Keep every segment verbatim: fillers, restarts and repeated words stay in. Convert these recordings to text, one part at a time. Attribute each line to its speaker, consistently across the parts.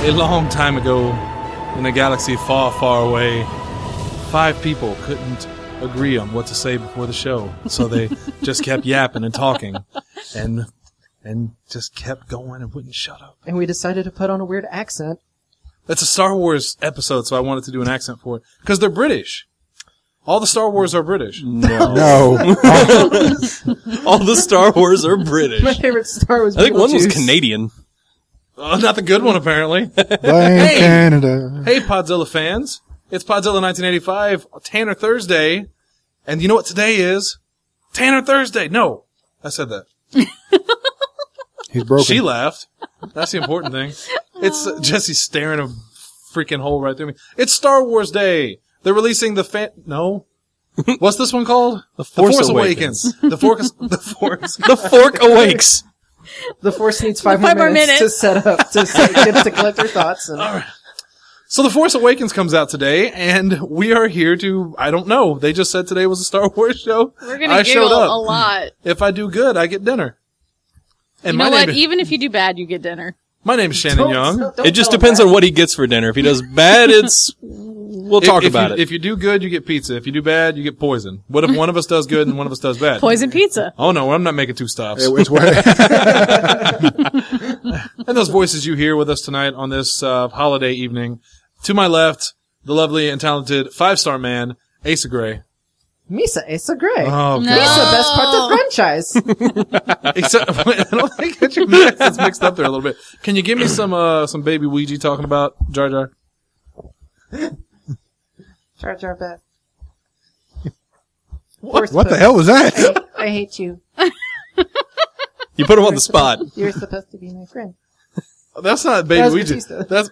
Speaker 1: A long time ago, in a galaxy far, far away, five people couldn't agree on what to say before the show, so they just kept yapping and talking, and and just kept going and wouldn't shut up.
Speaker 2: And we decided to put on a weird accent.
Speaker 1: It's a Star Wars episode, so I wanted to do an accent for it because they're British. All the Star Wars are British.
Speaker 3: No.
Speaker 4: No.
Speaker 3: All the Star Wars are British.
Speaker 2: My favorite Star Wars.
Speaker 3: I think one was
Speaker 2: Beetlejuice.
Speaker 3: Canadian.
Speaker 1: Oh, not the good one, apparently.
Speaker 4: Blame
Speaker 1: Hey.
Speaker 4: Canada.
Speaker 1: Hey, Podzilla fans. It's Podzilla nineteen eighty-five, Tanner Thursday. And you know what today is? Tanner Thursday. No, I said that.
Speaker 4: He's broken.
Speaker 1: She laughed. That's the important thing. It's uh, Jesse staring a freaking hole right through me. It's Star Wars Day. They're releasing the fan... No. What's this one called?
Speaker 3: The Force,
Speaker 1: the Force
Speaker 3: Awakens.
Speaker 1: Awakens. The Fork... The Force...
Speaker 3: The Fork Awakes.
Speaker 2: The Force needs five,
Speaker 5: Five
Speaker 2: more
Speaker 5: more
Speaker 2: minutes,
Speaker 5: minutes.
Speaker 2: to set up to set, get to collect her thoughts. And
Speaker 1: So The Force Awakens comes out today, and we are here to... I don't know. They just said today was a Star Wars show.
Speaker 5: We're gonna
Speaker 1: I
Speaker 5: giggle
Speaker 1: showed up.
Speaker 5: a lot.
Speaker 1: If I do good, I get dinner. And
Speaker 5: You
Speaker 1: my
Speaker 5: know what?
Speaker 1: name,
Speaker 5: Even if you do bad, you get dinner.
Speaker 1: my name is Shannon
Speaker 2: Don't-
Speaker 1: Young.
Speaker 2: don't
Speaker 3: It just
Speaker 2: tell him
Speaker 3: depends
Speaker 2: that.
Speaker 3: on what he gets for dinner. If he does bad, it's... We'll
Speaker 1: If-
Speaker 3: talk
Speaker 1: if
Speaker 3: about
Speaker 1: you,
Speaker 3: it.
Speaker 1: If you do good, you get pizza. If you do bad, you get poison. What if one of us does good and one of us does bad?
Speaker 5: Poison pizza.
Speaker 1: Oh no, I'm not making two stops.
Speaker 4: It- it's what-
Speaker 1: And those voices you hear with us tonight on this uh, holiday evening. To my left, the lovely and talented five-star man, Asa Gray.
Speaker 2: Misa Asa Gray.
Speaker 1: Oh,
Speaker 5: No.
Speaker 2: Misa, best part of the franchise.
Speaker 1: Except, wait, I don't think that your it's mixed up there a little bit. Can you give me some uh, some baby Ouija talking about Jar Jar?
Speaker 2: Jar Jar Beth.
Speaker 4: what the hell was that?
Speaker 2: I hate you.
Speaker 3: You put him on the spot.
Speaker 2: You're supposed to be my friend.
Speaker 1: That's not baby
Speaker 2: That was
Speaker 1: Ouija.
Speaker 2: Batista.
Speaker 1: That's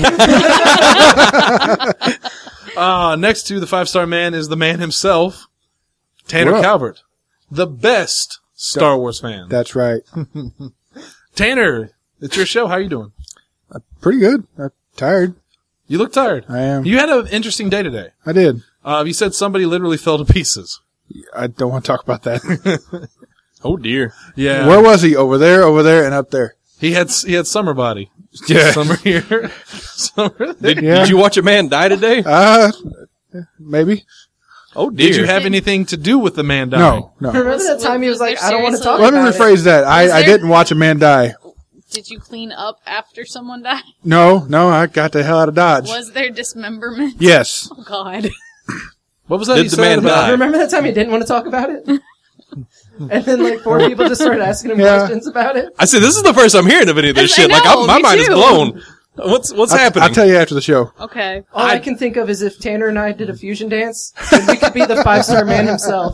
Speaker 1: uh, next to the five-star man is the man himself, Tanner
Speaker 4: What up?
Speaker 1: Calvert, the best Star Wars fan.
Speaker 4: That's right.
Speaker 1: Tanner, it's your show. How you doing?
Speaker 4: Pretty good. I'm tired.
Speaker 1: You look tired.
Speaker 4: I am.
Speaker 1: You had an interesting day today.
Speaker 4: I did.
Speaker 1: Uh, you said somebody literally fell to pieces.
Speaker 4: I don't want to talk about that.
Speaker 3: Oh, dear.
Speaker 1: Yeah.
Speaker 4: Where was he? Over there, over there, and up there.
Speaker 1: He had he had summer body.
Speaker 4: Yeah.
Speaker 1: Summer here. Summer there.
Speaker 3: Did,
Speaker 4: Yeah.
Speaker 3: did you watch a man die today?
Speaker 4: Uh, maybe.
Speaker 3: Oh, dear.
Speaker 1: Did you have anything to do with the man dying?
Speaker 4: No, no.
Speaker 2: Remember
Speaker 5: Was-
Speaker 2: that time he was
Speaker 5: was
Speaker 2: like,
Speaker 5: there
Speaker 2: I don't want to
Speaker 5: seriously-
Speaker 2: talk
Speaker 4: Let me
Speaker 2: about
Speaker 4: rephrase that. I,
Speaker 5: Was
Speaker 4: I
Speaker 5: there-
Speaker 4: didn't watch a man die.
Speaker 5: Did you clean up after someone died?
Speaker 4: No, no, I got the hell out of Dodge.
Speaker 5: Was there dismemberment?
Speaker 4: Yes.
Speaker 5: Oh, God.
Speaker 1: What was that
Speaker 3: Did
Speaker 1: you
Speaker 3: the
Speaker 1: said
Speaker 3: man
Speaker 1: about?
Speaker 3: die?
Speaker 2: it. Remember that time he didn't want to talk about it? And then like four people just started asking him
Speaker 4: Yeah.
Speaker 2: questions about it.
Speaker 3: I said, this is the first I'm hearing of any of this
Speaker 5: I
Speaker 3: shit. like,
Speaker 5: know,
Speaker 3: I'm, my
Speaker 5: me
Speaker 3: mind is
Speaker 5: too.
Speaker 3: blown. What's what's
Speaker 4: I'll,
Speaker 3: happening?
Speaker 4: I'll tell you after the show.
Speaker 5: Okay.
Speaker 2: All I, can think of is if Tanner and I did a fusion dance, then we could be the five-star man himself.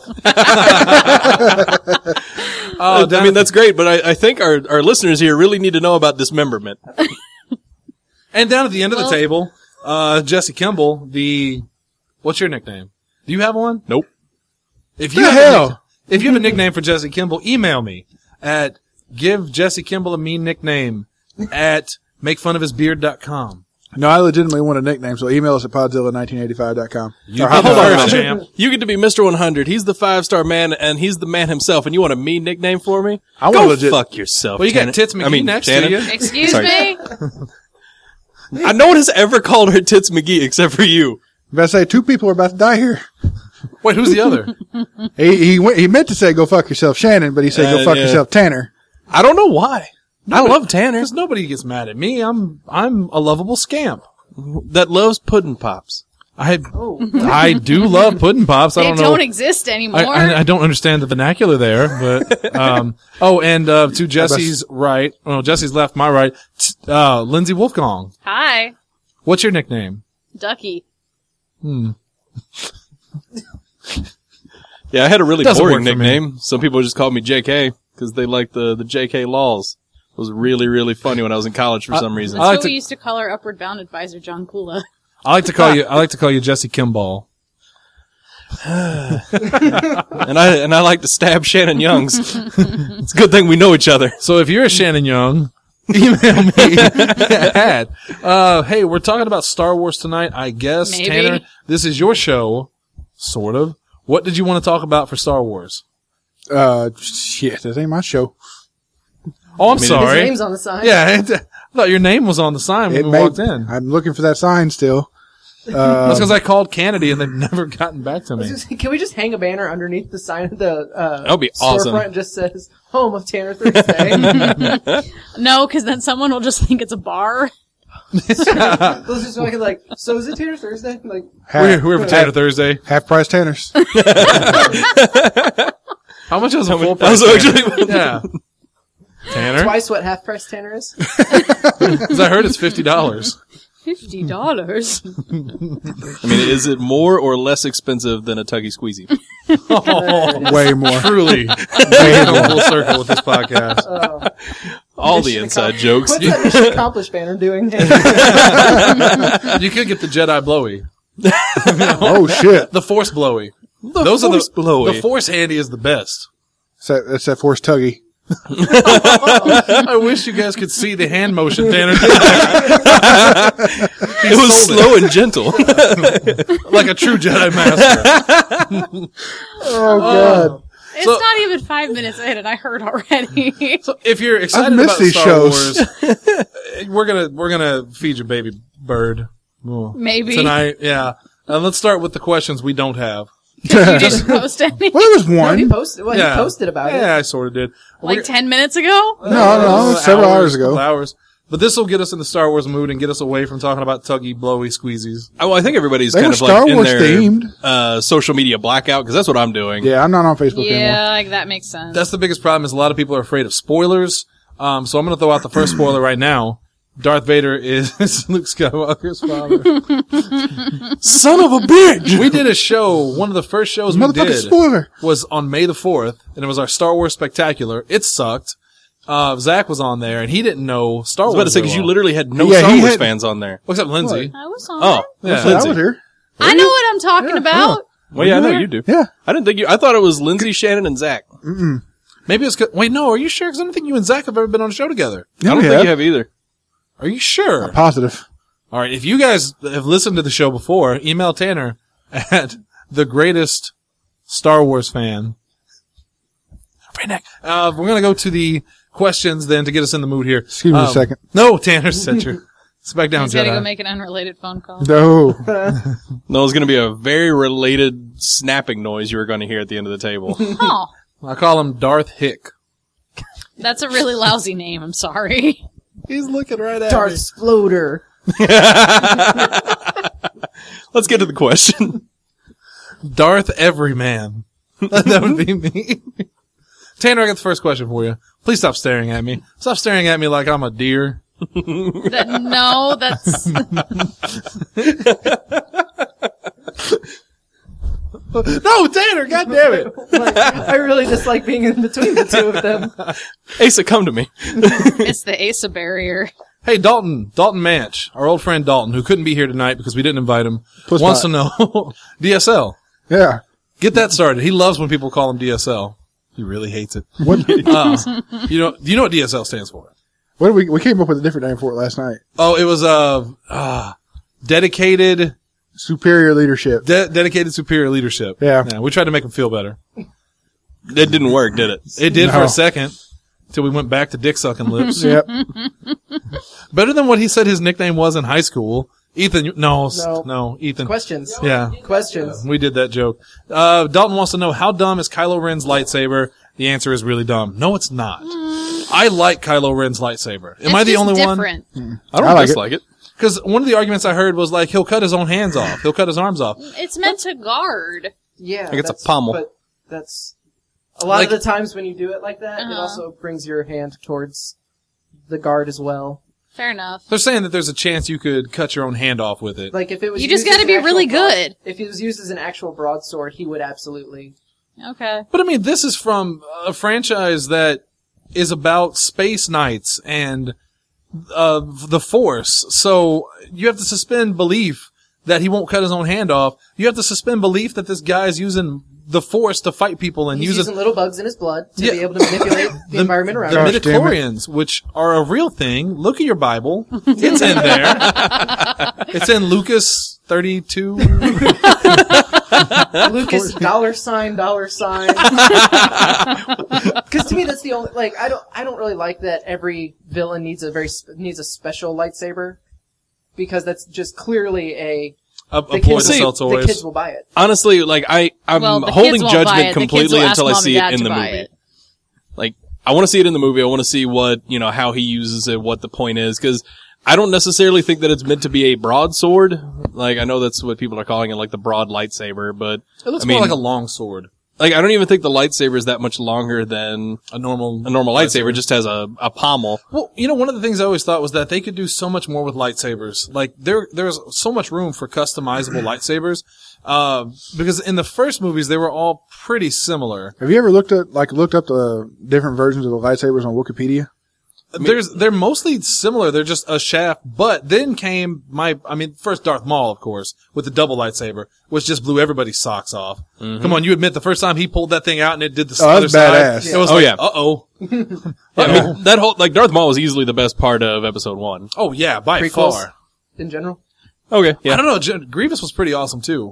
Speaker 1: Oh,
Speaker 3: I mean, that's great, but I, I think our, our listeners here really need to know about dismemberment.
Speaker 1: And down at the end of
Speaker 5: Well-
Speaker 1: the table, uh, Jesse Kimball, the, what's your nickname? Do you have one?
Speaker 3: Nope.
Speaker 1: If you
Speaker 4: The
Speaker 1: have a
Speaker 4: hell?
Speaker 1: nick- if you have a nickname for Jesse Kimball, email me at give Jesse Kimball a mean nickname at makefunofhisbeard dot com.
Speaker 4: No, I legitimately want a nickname, so email us at podzilla nineteen eighty-five dot com.
Speaker 1: You
Speaker 4: Or
Speaker 1: get
Speaker 4: how
Speaker 1: the
Speaker 4: about-
Speaker 1: first, champ.
Speaker 3: You get to be Mister one hundred. He's the five-star man, and he's the man himself, and you want a mean nickname for me?
Speaker 4: I
Speaker 3: Go
Speaker 4: want legit.
Speaker 3: fuck yourself.
Speaker 1: Well, you got
Speaker 3: Tanner.
Speaker 1: Tits McGee
Speaker 3: I mean,
Speaker 1: next
Speaker 3: Tanner.
Speaker 1: to you.
Speaker 5: Excuse
Speaker 3: Sorry.
Speaker 5: me?
Speaker 3: I no one has ever called her Tits McGee except for you.
Speaker 4: I'm about to say two people are about to die here.
Speaker 1: Wait, who's the other?
Speaker 4: He he went, he meant to say go fuck yourself, Shannon, but he said
Speaker 3: Uh,
Speaker 4: go fuck
Speaker 3: yeah.
Speaker 4: yourself, Tanner.
Speaker 3: I don't know why. I love Tanner.
Speaker 1: Because nobody gets mad at me. I'm I'm a lovable scamp.
Speaker 3: That loves pudding pops.
Speaker 1: I I do love pudding pops. I
Speaker 5: They
Speaker 1: don't
Speaker 5: don't,
Speaker 1: know.
Speaker 5: exist anymore.
Speaker 1: I, I, I don't understand the vernacular there, but um. Oh, and uh, to Jesse's right, well, Jesse's left, my right. t- Uh, Lindsay Wolfgong.
Speaker 5: Hi.
Speaker 1: What's your nickname?
Speaker 5: Ducky.
Speaker 3: Yeah, I had a really
Speaker 1: Doesn't
Speaker 3: boring
Speaker 1: work for me.
Speaker 3: nickname. Some people just called me J K because they like the, the J K laws. It was really, really funny when I was in college for some reason.
Speaker 1: I
Speaker 5: That's
Speaker 1: like
Speaker 5: what
Speaker 1: to-
Speaker 5: we used to call our Upward Bound advisor, John Kula.
Speaker 1: I like to call you. I like to call you Jesse Kimball.
Speaker 3: and I and I like to stab Shannon Youngs. It's a good thing we know each other.
Speaker 1: So if you're a Shannon Young, email me at. Uh, hey, we're talking about Star Wars tonight. I guess
Speaker 5: Maybe.
Speaker 1: Tanner, this is your show, sort of. What did you want to talk about for Star Wars?
Speaker 4: Uh, shit, that ain't my show.
Speaker 1: Oh, I'm
Speaker 3: mean,
Speaker 1: sorry.
Speaker 2: His name's on the side.
Speaker 1: Yeah, it- I thought your name was on the sign when
Speaker 4: It
Speaker 1: we
Speaker 4: may-
Speaker 1: walked in.
Speaker 4: I'm looking for that sign still.
Speaker 1: That's
Speaker 4: Uh,
Speaker 1: because I called Kennedy and they've never gotten back to
Speaker 2: I was
Speaker 1: me.
Speaker 2: just- Can we just hang a banner underneath the sign of the uh,
Speaker 3: That would be awesome.
Speaker 2: storefront? Just says "Home of Tanner Thursday."
Speaker 5: No, because then someone will just think it's a bar.
Speaker 2: Let's just make it like, so is it Tanner Thursday? Like,
Speaker 1: We're,
Speaker 4: half,
Speaker 1: we're for Tanner Thursday.
Speaker 4: half price Tanners.
Speaker 1: How much is a full
Speaker 3: That
Speaker 1: price?
Speaker 3: was
Speaker 1: Tanner?
Speaker 3: actually
Speaker 1: Yeah. Tanner?
Speaker 2: twice what half price Tanner is.
Speaker 1: Because I heard it's fifty dollars.
Speaker 5: Fifty dollars.
Speaker 3: I mean, is it more or less expensive than a Tuggy Squeezy?
Speaker 4: Way more.
Speaker 1: Truly. Way come full circle with this podcast.
Speaker 2: Uh,
Speaker 3: All the
Speaker 2: Mission
Speaker 3: inside
Speaker 2: accom-
Speaker 3: jokes.
Speaker 2: What's that mission accomplished banner doing?
Speaker 1: You could get the Jedi Blowy.
Speaker 4: Oh shit!
Speaker 1: The Force Blowy.
Speaker 3: The
Speaker 1: Those
Speaker 3: Force
Speaker 1: are the,
Speaker 3: Blowy.
Speaker 1: the Force Handy is the best.
Speaker 4: That's that, that's that Force Tuggy.
Speaker 1: I wish you guys could see the hand motion Tanner did.
Speaker 3: It was
Speaker 1: sold
Speaker 3: slow and gentle.
Speaker 1: like a true Jedi Master.
Speaker 4: Oh god!
Speaker 5: It's
Speaker 1: So-
Speaker 5: not even five minutes in, and I heard already.
Speaker 1: So if you're excited
Speaker 4: missed
Speaker 1: about
Speaker 4: these
Speaker 1: Star
Speaker 4: shows.
Speaker 1: Wars, we're gonna we're gonna feed your baby bird Ooh.
Speaker 5: Maybe.
Speaker 1: tonight. Yeah, and let's start with the questions we don't have.
Speaker 5: You didn't post any.
Speaker 4: Well, there was
Speaker 2: No, he
Speaker 4: one.
Speaker 2: posted. Well,
Speaker 1: yeah,
Speaker 2: he posted about
Speaker 1: yeah,
Speaker 2: it.
Speaker 1: I sort of did.
Speaker 5: Like
Speaker 1: We're-
Speaker 5: ten minutes ago?
Speaker 4: No, no,
Speaker 1: uh,
Speaker 4: several hours ago.
Speaker 1: couple Hours. But this will get us in the Star Wars mood and get us away from talking about tuggy, blowy, squeezies.
Speaker 3: Oh, I think everybody's
Speaker 4: They
Speaker 3: kind
Speaker 4: were
Speaker 3: of
Speaker 4: Star
Speaker 3: like in
Speaker 4: Wars
Speaker 3: their
Speaker 4: themed.
Speaker 3: uh, social media blackout because that's what I'm doing.
Speaker 4: Yeah, I'm not on Facebook anymore.
Speaker 5: Yeah, like that makes sense.
Speaker 1: That's the biggest problem is a lot of people are afraid of spoilers. Um, so I'm going to throw out the first spoiler right now. Darth Vader is Luke Skywalker's father.
Speaker 3: Son of a bitch!
Speaker 1: We did a show, one of the first shows we
Speaker 4: Motherfucking
Speaker 1: did
Speaker 4: spoiler.
Speaker 1: was on May the fourth, and it was our Star Wars Spectacular. It sucked. Uh, Zach was on there, and he didn't know Star
Speaker 3: I was
Speaker 1: Wars.
Speaker 3: about to say
Speaker 1: very
Speaker 3: because you
Speaker 1: well.
Speaker 3: literally had no
Speaker 4: Yeah,
Speaker 3: Star
Speaker 4: he
Speaker 3: Wars
Speaker 4: had-
Speaker 3: fans on there.
Speaker 1: Well, except Lindsay.
Speaker 5: I was on
Speaker 3: Oh,
Speaker 5: there.
Speaker 1: Yeah.
Speaker 4: So I
Speaker 3: Lindsay.
Speaker 4: was here.
Speaker 5: I know what I'm talking
Speaker 4: Yeah,
Speaker 5: about.
Speaker 3: Well, yeah, I know you do.
Speaker 4: Yeah.
Speaker 3: I didn't think you. I thought it was Lindsay, Shannon, and Zach.
Speaker 1: Maybe it's good. Wait, no, are you sure? Because I don't think you and Zach have ever been on a show together.
Speaker 4: Yeah,
Speaker 3: I don't
Speaker 4: we
Speaker 3: think
Speaker 4: have.
Speaker 3: you have either.
Speaker 1: Are you sure?
Speaker 4: Positive.
Speaker 1: All right. If you guys have listened to the show before, email Tanner at the greatest Star Wars fan. Right next. Uh, we're going to go to the questions then to get us in the mood here.
Speaker 4: Excuse me a
Speaker 1: Um,
Speaker 4: second.
Speaker 1: No, Tanner, set your, sit back down,
Speaker 5: He's gotta
Speaker 1: Jedi.
Speaker 5: go make an unrelated phone call.
Speaker 4: No.
Speaker 3: No, it's going to be a very related snapping noise you were going to hear at the end of the table.
Speaker 5: Oh,
Speaker 1: I call him Darth Hick.
Speaker 5: that's a really lousy name. I'm sorry.
Speaker 1: He's looking right at
Speaker 2: Darth
Speaker 1: me.
Speaker 2: Sploder.
Speaker 3: Let's get to the question.
Speaker 1: Darth Everyman. That would be me. Tanner, I got the first question for you. Please stop staring at me. Stop staring at me like I'm a deer.
Speaker 5: That, no, that's
Speaker 1: No, Tanner, God damn it.
Speaker 2: Like, I really dislike being in between the two of them.
Speaker 3: Asa, come to me.
Speaker 5: it's the Asa barrier.
Speaker 1: Hey, Dalton, Dalton Manch, our old friend Dalton, who couldn't be here tonight because we didn't invite him,
Speaker 4: Puss
Speaker 1: wants
Speaker 4: pot.
Speaker 1: to know D S L.
Speaker 4: Yeah.
Speaker 1: Get that started. He loves when people call him D S L. He really hates it.
Speaker 4: What?
Speaker 1: Uh, you know, do you know what D S L stands for?
Speaker 4: What did we we came up with a different name for it last night.
Speaker 1: Oh, it was uh, uh dedicated,
Speaker 4: Superior leadership.
Speaker 1: de- dedicated superior leadership.
Speaker 4: Yeah.
Speaker 1: we tried to make him feel better.
Speaker 3: It didn't work, did it?
Speaker 1: It did for
Speaker 4: No.
Speaker 1: a second, till we went back to dick sucking lips.
Speaker 4: Yep.
Speaker 1: Better than what he said his nickname was in high school. Ethan, you- no, s-
Speaker 2: No.
Speaker 1: no, Ethan.
Speaker 2: Questions.
Speaker 1: Yeah,
Speaker 2: Questions.
Speaker 1: we did that joke. Uh, Dalton wants to know, how dumb is Kylo Ren's lightsaber? The answer is really dumb. No, it's not. I like Kylo Ren's lightsaber. Am
Speaker 5: It's
Speaker 1: I the
Speaker 5: just
Speaker 1: only one?
Speaker 5: different.
Speaker 3: I don't
Speaker 4: I like
Speaker 3: dislike it.
Speaker 1: Because one of the arguments I heard was like, he'll cut his own hands off. He'll cut his arms off.
Speaker 5: It's meant to guard.
Speaker 2: Yeah.
Speaker 3: Like it's a
Speaker 2: that's-
Speaker 3: pommel.
Speaker 2: But that's a lot
Speaker 1: Like-
Speaker 2: of the times when you do it like that, it
Speaker 5: Uh-huh.
Speaker 2: also brings your hand towards the guard as well.
Speaker 5: Fair enough.
Speaker 1: They're saying that there's a chance you could cut your own hand off with it.
Speaker 2: Like if it was,
Speaker 5: You just
Speaker 2: used as
Speaker 5: gotta
Speaker 2: an
Speaker 5: be really
Speaker 2: actual broad-
Speaker 5: good.
Speaker 2: If it was used as an actual broadsword, he would absolutely.
Speaker 5: Okay.
Speaker 1: But I mean, this is from a franchise that is about space knights and uh, the Force. So you have to suspend belief that he won't cut his own hand off. You have to suspend belief that this guy is using the Force to fight people and
Speaker 2: He's
Speaker 1: uses
Speaker 2: using little bugs in his blood to
Speaker 1: Yeah.
Speaker 2: be able to manipulate the, environment around
Speaker 1: the
Speaker 2: him.
Speaker 4: Gosh, damn it.
Speaker 1: midichlorians, which are a real thing. Look at your Bible. It's in there. It's in Lucas thirty-two.
Speaker 2: Lucas dollar sign dollar sign. Because to me, that's the only like I don't I don't really like that every villain needs a very sp- needs a special lightsaber, because that's just clearly a
Speaker 1: A, a
Speaker 2: the
Speaker 1: ploy
Speaker 2: kids,
Speaker 1: to sell
Speaker 2: the
Speaker 1: toys.
Speaker 2: kids will buy it.
Speaker 3: Honestly, like I, I'm
Speaker 5: Well, the
Speaker 3: holding
Speaker 5: kids won't buy
Speaker 3: judgment
Speaker 5: it. The kids
Speaker 3: completely
Speaker 5: will ask
Speaker 3: until I
Speaker 5: mom
Speaker 3: see
Speaker 5: and
Speaker 3: it
Speaker 5: dad
Speaker 3: in
Speaker 5: to
Speaker 3: the
Speaker 5: buy
Speaker 3: movie.
Speaker 5: it.
Speaker 3: Like, I want to see it in the movie. I want to see what, you know, how he uses it, what the point is, because I don't necessarily think that it's meant to be a broadsword. Like, I know that's what people are calling it, like the broad lightsaber, but
Speaker 1: It looks
Speaker 3: I mean,
Speaker 1: more like a long sword.
Speaker 3: like, I don't even think the lightsaber is that much longer than
Speaker 1: A normal
Speaker 3: a normal lightsaber. It just has a, a pommel.
Speaker 1: Well, you know, one of the things I always thought was that they could do so much more with lightsabers. Like, there, there's so much room for customizable lightsabers. Uh, because in the first movies, they were all pretty similar.
Speaker 4: Have you ever looked at, like, looked up the different versions of the lightsabers on Wikipedia?
Speaker 1: There's, they're mostly similar. They're just a shaft. But then came my, I mean, first Darth Maul, of course, with the double lightsaber, which just blew everybody's socks off.
Speaker 3: Mm-hmm.
Speaker 1: Come on, you admit the first time he pulled that thing out and it did the
Speaker 4: Oh,
Speaker 1: other
Speaker 4: that's
Speaker 1: side.
Speaker 4: badass.
Speaker 1: It was
Speaker 3: Oh,
Speaker 1: like,
Speaker 3: yeah.
Speaker 1: uh-oh.
Speaker 3: Yeah, I mean, that whole, like, Darth Maul was easily the best part of episode one.
Speaker 1: Oh, yeah, by
Speaker 2: Prequels.
Speaker 1: far.
Speaker 2: In general,
Speaker 3: Okay,
Speaker 1: I
Speaker 3: yeah.
Speaker 1: don't know. J- Grievous was pretty awesome, too.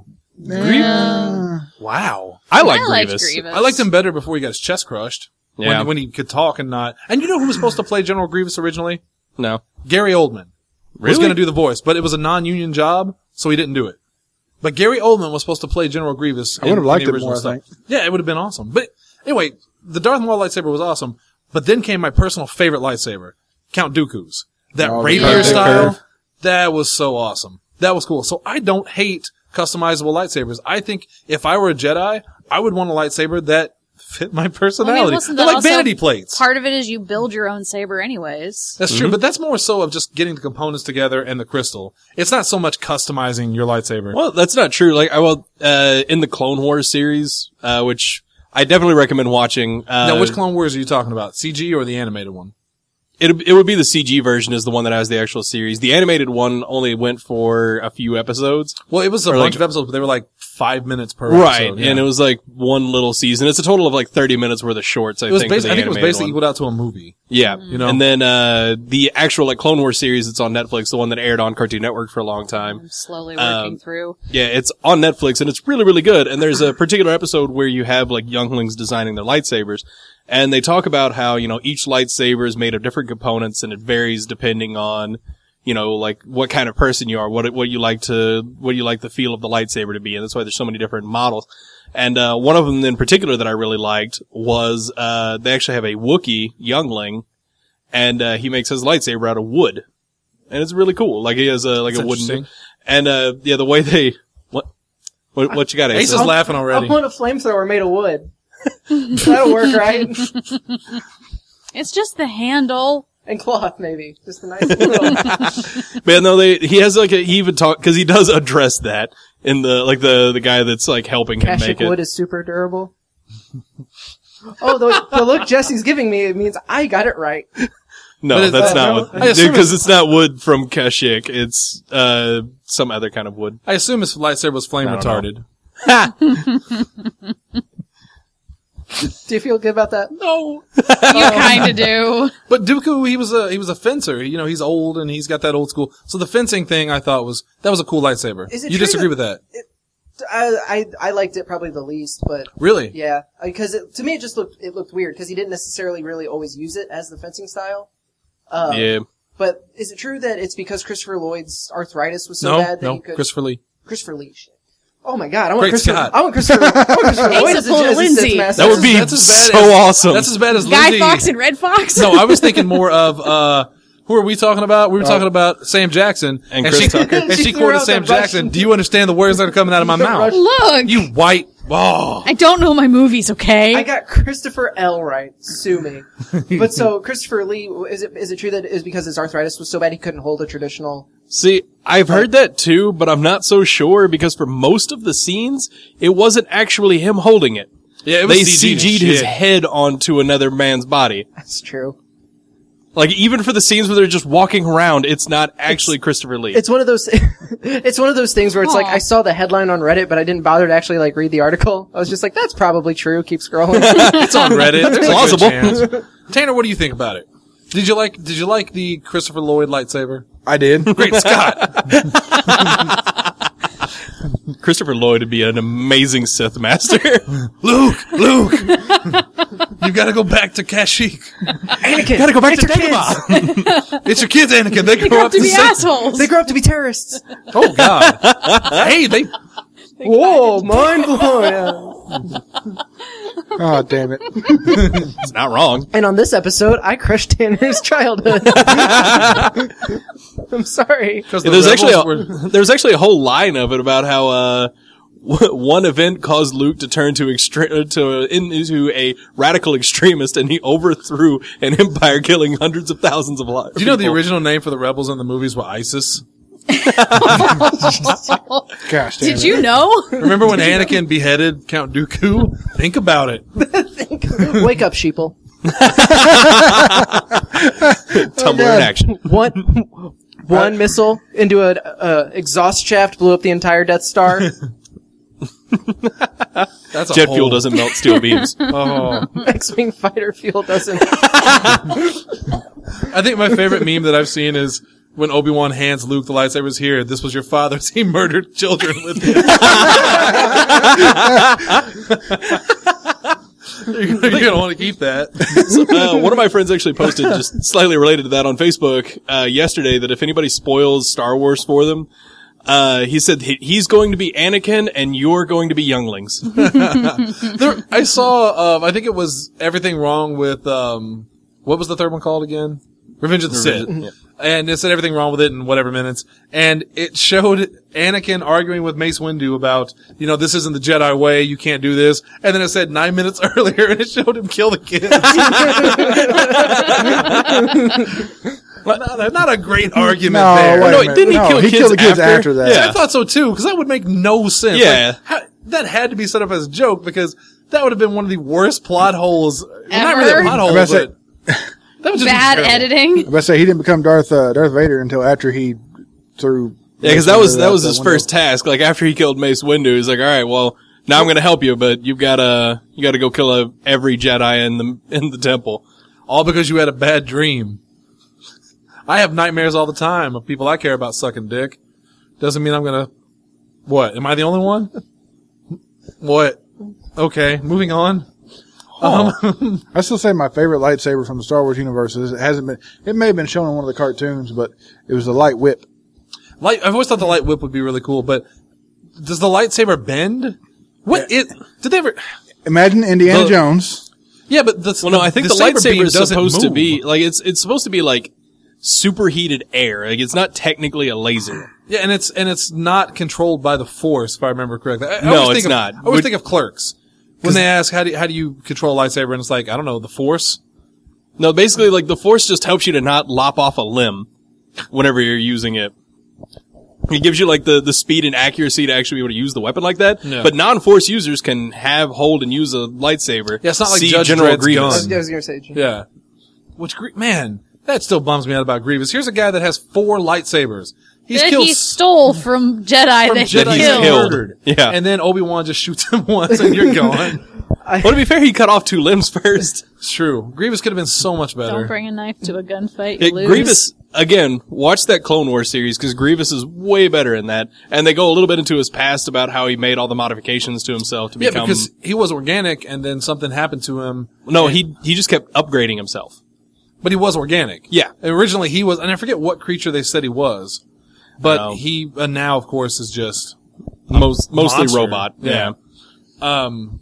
Speaker 5: Yeah.
Speaker 1: Wow.
Speaker 3: I like
Speaker 5: I liked
Speaker 3: Grievous.
Speaker 5: Grievous.
Speaker 1: I liked him better before he got his chest crushed.
Speaker 3: Yeah.
Speaker 1: When, when he could talk and not. And you know who was supposed to play General Grievous originally?
Speaker 3: No.
Speaker 1: Gary Oldman. Was
Speaker 3: Really?
Speaker 1: going to do the voice, but it was a non-union job, so he didn't do it. But Gary Oldman was supposed to play General Grievous.
Speaker 4: I would have
Speaker 1: in- in
Speaker 4: liked
Speaker 1: the
Speaker 4: it
Speaker 1: original
Speaker 4: more, I
Speaker 1: stuff.
Speaker 4: think.
Speaker 1: Yeah, it would have been awesome. But anyway, the Darth Maul lightsaber was awesome, but then came my personal favorite lightsaber, Count Dooku's. That
Speaker 4: Oh, the
Speaker 1: rapier
Speaker 5: curve.
Speaker 1: style,
Speaker 4: Curve.
Speaker 1: that was so awesome. That was cool. So I don't hate customizable lightsabers. I think if I were a Jedi, I would want a lightsaber that fit my personality.
Speaker 5: wasn't
Speaker 1: They're
Speaker 5: that
Speaker 1: like
Speaker 5: also
Speaker 1: vanity plates.
Speaker 5: Part of it is you build your own saber anyways.
Speaker 1: That's true, but that's more so of just getting the components together and the crystal. It's not so much customizing your lightsaber.
Speaker 3: Well, that's not true. Like, I will, uh, in the Clone Wars series, uh, which I definitely recommend watching. Uh,
Speaker 1: Now, which Clone Wars are you talking about? C G or the animated one?
Speaker 3: It it would be the C G version is the one that has the actual series. The animated one only went for a few episodes.
Speaker 1: Well, it was a
Speaker 3: Or
Speaker 1: bunch
Speaker 3: like-
Speaker 1: of episodes, but they were like five minutes per
Speaker 3: Right.
Speaker 1: episode. yeah.
Speaker 3: And it was like one little season. It's a total of like thirty minutes worth of shorts, I
Speaker 1: It was
Speaker 3: think. for
Speaker 1: basi-
Speaker 3: the
Speaker 1: I think it was
Speaker 3: animated
Speaker 1: basically
Speaker 3: one.
Speaker 1: equaled out to a movie.
Speaker 3: Yeah.
Speaker 1: You know?
Speaker 3: And then, uh, the actual like Clone Wars series that's on Netflix, the one that aired on Cartoon Network for a long time.
Speaker 5: I'm slowly working
Speaker 3: Um,
Speaker 5: through.
Speaker 3: Yeah, it's on Netflix and it's really, really good. And there's a particular episode where you have like younglings designing their lightsabers. And they talk about how, you know, each lightsaber is made of different components and it varies depending on, you know, like what kind of person you are, what, what you like to, what you like the feel of the lightsaber to be. And that's why there's so many different models. And, uh, one of them in particular that I really liked was, uh, they actually have a Wookiee youngling and, uh, he makes his lightsaber out of wood. And it's really cool. Like he has a, like
Speaker 1: That's
Speaker 3: a wooden,
Speaker 1: interesting.
Speaker 3: and, uh, yeah, the way they, what, what, what you got,
Speaker 1: Ace
Speaker 3: Asa?
Speaker 1: is laughing
Speaker 2: I
Speaker 1: already.
Speaker 2: want a flamethrower made of wood. That'll work, right?
Speaker 5: It's just the handle.
Speaker 2: And cloth, maybe. Just a nice little.
Speaker 3: Man, no, they, he has like a, he even talk, cause he does address that in the, like the, the guy that's like helping him
Speaker 2: Kashyyyk
Speaker 3: make it.
Speaker 2: wood is super durable. Oh, the, the look Jesse's giving me, it means I got it right.
Speaker 3: No,
Speaker 1: But it-
Speaker 3: that's
Speaker 1: uh,
Speaker 3: not
Speaker 1: no,
Speaker 3: what,
Speaker 1: I assume
Speaker 3: because it's not wood from Kashyyyk. It's, uh, some other kind of wood.
Speaker 1: I assume his lightsaber was flame
Speaker 3: I don't
Speaker 1: retarded.
Speaker 2: Do you feel good about that?
Speaker 1: No.
Speaker 5: You kind of do.
Speaker 1: But Dooku, he was a, he was a fencer. You know, he's old and he's got that old school. So the fencing thing I thought was, that was a cool lightsaber.
Speaker 2: Is it
Speaker 1: You
Speaker 2: true
Speaker 1: disagree
Speaker 2: that-
Speaker 1: with that?
Speaker 2: I, I, I liked it probably the least, but
Speaker 1: Really?
Speaker 2: yeah, because it, to me it just looked, it looked weird because he didn't necessarily really always use it as the fencing style. Um,
Speaker 3: Yeah.
Speaker 2: But is it true that it's because Christopher Lloyd's arthritis was so
Speaker 1: No,
Speaker 2: bad that
Speaker 1: no.
Speaker 2: he could?
Speaker 1: Christopher Lee.
Speaker 2: Christopher Lee. Shit. Oh my God! I want
Speaker 1: Great
Speaker 2: Christopher.
Speaker 1: Scott.
Speaker 2: I want Christopher. I want Christopher Lloyd
Speaker 5: Asa
Speaker 2: as a,
Speaker 5: pulled a
Speaker 2: as a
Speaker 5: Lindsay.
Speaker 2: Sith master.
Speaker 3: That would be
Speaker 1: That's as bad
Speaker 3: so
Speaker 1: as-
Speaker 3: awesome.
Speaker 1: That's as bad as
Speaker 5: Guy
Speaker 1: Lizzie.
Speaker 5: Fox and Red Fox.
Speaker 1: No, I was thinking more of, uh, who are we talking about? We were talking about Sam Jackson.
Speaker 3: And Chris
Speaker 1: she,
Speaker 3: Tucker.
Speaker 1: And
Speaker 2: She
Speaker 1: she
Speaker 2: threw
Speaker 1: quoted
Speaker 2: out
Speaker 1: Sam
Speaker 2: the
Speaker 1: Jackson.
Speaker 2: Russian-
Speaker 1: Do you understand the words that are coming out of my mouth?
Speaker 5: Look.
Speaker 1: You white, oh.
Speaker 5: I don't know my movies, okay?
Speaker 2: I got Christopher L right. Sue me. But so Christopher Lee, is it is it true that it is because his arthritis was so bad he couldn't hold a traditional?
Speaker 3: See, I've heard that too, but I'm not so sure because for most of the scenes, it wasn't actually him holding it.
Speaker 1: Yeah, it
Speaker 3: They
Speaker 1: was
Speaker 3: C
Speaker 1: C G'd
Speaker 3: G'd
Speaker 1: as
Speaker 3: his
Speaker 1: shit.
Speaker 3: head onto another man's body.
Speaker 2: That's true.
Speaker 3: Like, even for the scenes where they're just walking around, it's not actually Christopher Lee.
Speaker 2: It's one of those. It's one of those things where it's like
Speaker 5: Aw.
Speaker 2: I saw the headline on Reddit, but I didn't bother to actually like read the article. I was just like, that's probably true. Keep scrolling.
Speaker 1: It's on Reddit. There's a good
Speaker 3: Plausible.
Speaker 1: chance. Tanner, what do you think about it? Did you like, did you like the Christopher Lloyd lightsaber?
Speaker 4: I did.
Speaker 1: Great Scott.
Speaker 3: Christopher Lloyd would be an amazing Sith master.
Speaker 1: Luke, Luke, you gotta go back to Kashyyyk.
Speaker 2: Anakin,
Speaker 1: Gotta go back
Speaker 2: it's
Speaker 1: to
Speaker 2: your
Speaker 1: Dagobah. It's your kids, Anakin. They
Speaker 5: They
Speaker 1: grow
Speaker 5: grow
Speaker 1: up
Speaker 5: up to be
Speaker 1: Sith.
Speaker 5: assholes.
Speaker 2: They grow up to be terrorists.
Speaker 1: Oh God. Hey, they.
Speaker 2: Whoa, mind blown.
Speaker 4: Oh, damn it.
Speaker 3: It's not wrong.
Speaker 2: And on this episode, I crushed Tanner's childhood. I'm sorry.
Speaker 1: Because
Speaker 3: Yeah, there's actually a, there's actually a whole line of it about how uh, w- one event caused Luke to turn to extre- to into a radical extremist, and he overthrew an empire, killing hundreds of thousands of lives.
Speaker 1: Do you know the original name for the rebels in the movies were ISIS?
Speaker 4: Gosh, damn
Speaker 5: Did
Speaker 4: it.
Speaker 5: you know?
Speaker 1: Remember when Anakin beheaded Count Dooku? Think about it.
Speaker 2: Wake up, sheeple.
Speaker 3: Tumblr in action.
Speaker 2: One, one missile into an uh, exhaust shaft blew up the entire Death Star.
Speaker 1: That's a
Speaker 3: Jet
Speaker 1: whole-
Speaker 3: fuel doesn't melt steel beams.
Speaker 1: Oh.
Speaker 2: X-Wing fighter fuel doesn't.
Speaker 1: I think my favorite meme that I've seen is when Obi-Wan hands Luke the lightsabers. Here, this was your father's. He murdered children with it. You're gonna want to keep that.
Speaker 3: Uh, one of my friends actually posted, just slightly related to that, on Facebook uh, yesterday, that if anybody spoils Star Wars for them, uh, he said he- he's going to be Anakin and you're going to be younglings.
Speaker 1: There, I saw. Um, I think it was Everything Wrong with. Um, what was the third one called again? Revenge of the Sith.
Speaker 3: Yeah.
Speaker 1: And it said everything wrong with it in whatever minutes. And it showed Anakin arguing with Mace Windu about, you know, this isn't the Jedi way, you can't do this. And then it said nine minutes earlier, and it showed him kill the kids. not, not a great argument
Speaker 4: No,
Speaker 1: there.
Speaker 4: wait a
Speaker 3: No,
Speaker 4: minute.
Speaker 3: didn't he
Speaker 4: No,
Speaker 3: kill
Speaker 4: he
Speaker 3: kids
Speaker 4: killed the kids
Speaker 3: after?
Speaker 4: after, that.
Speaker 3: Yeah.
Speaker 1: I thought so too, because that would make no sense.
Speaker 3: Yeah.
Speaker 1: Like, how, that had to be set up as a joke, because that would have been one of the worst plot holes. Well, not really a
Speaker 5: Ever?
Speaker 1: plot
Speaker 4: I'm
Speaker 1: hole,
Speaker 4: about to
Speaker 1: but that was just
Speaker 5: Bad
Speaker 1: terrible.
Speaker 5: editing.
Speaker 4: But I say he didn't become Darth uh, Darth Vader until after he threw.
Speaker 3: Yeah, because that was that
Speaker 4: out
Speaker 3: was
Speaker 4: the
Speaker 3: his
Speaker 4: window.
Speaker 3: first task. Like after he killed Mace Windu, he's like, "All right, well, now I'm going to help you, but you've got to you got to go kill a, every Jedi in the in the temple."
Speaker 1: All because you had a bad dream. I have nightmares all the time of people I care about sucking dick. Doesn't mean I'm gonna. What? Am I the only one? What? Okay, moving on. Um,
Speaker 4: I still say my favorite lightsaber from the Star Wars universe is it hasn't been. It may have been shown in one of the cartoons, but it was the light whip.
Speaker 1: light. I've always thought the light whip would be really cool, but does the lightsaber bend? What it? Did they ever?
Speaker 4: Imagine Indiana
Speaker 1: The-
Speaker 4: Jones.
Speaker 1: Yeah, but the
Speaker 3: Well, no, I think the,
Speaker 1: saber beam
Speaker 3: lightsaber is
Speaker 1: doesn't
Speaker 3: supposed to
Speaker 1: move.
Speaker 3: be like it's it's supposed to be like superheated air. Like it's not technically a laser.
Speaker 1: Yeah, and it's and it's not controlled by the Force, if I remember correctly. I, I
Speaker 3: No,
Speaker 1: always
Speaker 3: it's
Speaker 1: think
Speaker 3: not.
Speaker 1: Of, I always
Speaker 3: Would-
Speaker 1: think of Clerks when they ask how do you, how do you control a lightsaber, and it's like I don't know, the Force.
Speaker 3: No, basically, like the Force just helps you to not lop off a limb whenever you're using it. It gives you like the, the speed and accuracy to actually be able to use the weapon like that.
Speaker 1: Yeah.
Speaker 3: But non-Force users can have, hold, and use a lightsaber.
Speaker 1: Yeah, it's not like
Speaker 3: See
Speaker 1: Judge
Speaker 3: General
Speaker 1: Dredd's
Speaker 3: Grievous.
Speaker 1: gun.
Speaker 2: I was going to say,
Speaker 1: Yeah, which Grie- man, that still bums me out about Grievous. Here's a guy that has four lightsabers. He's
Speaker 5: that
Speaker 1: killed
Speaker 5: he stole from Jedi
Speaker 1: from
Speaker 5: that
Speaker 1: Jedi
Speaker 5: he
Speaker 3: he's
Speaker 5: killed.
Speaker 3: killed.
Speaker 1: murdered.
Speaker 3: Yeah.
Speaker 1: And then Obi-Wan just shoots him once and you're gone.
Speaker 3: Well, to be fair, he cut off two limbs first.
Speaker 1: It's true. Grievous could have been so much better.
Speaker 5: Don't bring a knife to a gunfight.
Speaker 3: It,
Speaker 5: You lose.
Speaker 3: Grievous, again, watch that Clone Wars series because Grievous is way better in that. And they go a little bit into his past about how he made all the modifications to himself to
Speaker 1: Yeah,
Speaker 3: become...
Speaker 1: because he was organic and then something happened to him.
Speaker 3: no,
Speaker 1: and-
Speaker 3: he he just kept upgrading himself.
Speaker 1: But he was organic.
Speaker 3: Yeah.
Speaker 1: And originally he was, and I forget what creature they said he was. But
Speaker 3: No.
Speaker 1: he, uh, now of course is just,
Speaker 3: Most Mostly
Speaker 1: monster.
Speaker 3: robot.
Speaker 1: Yeah.
Speaker 3: yeah.
Speaker 1: um,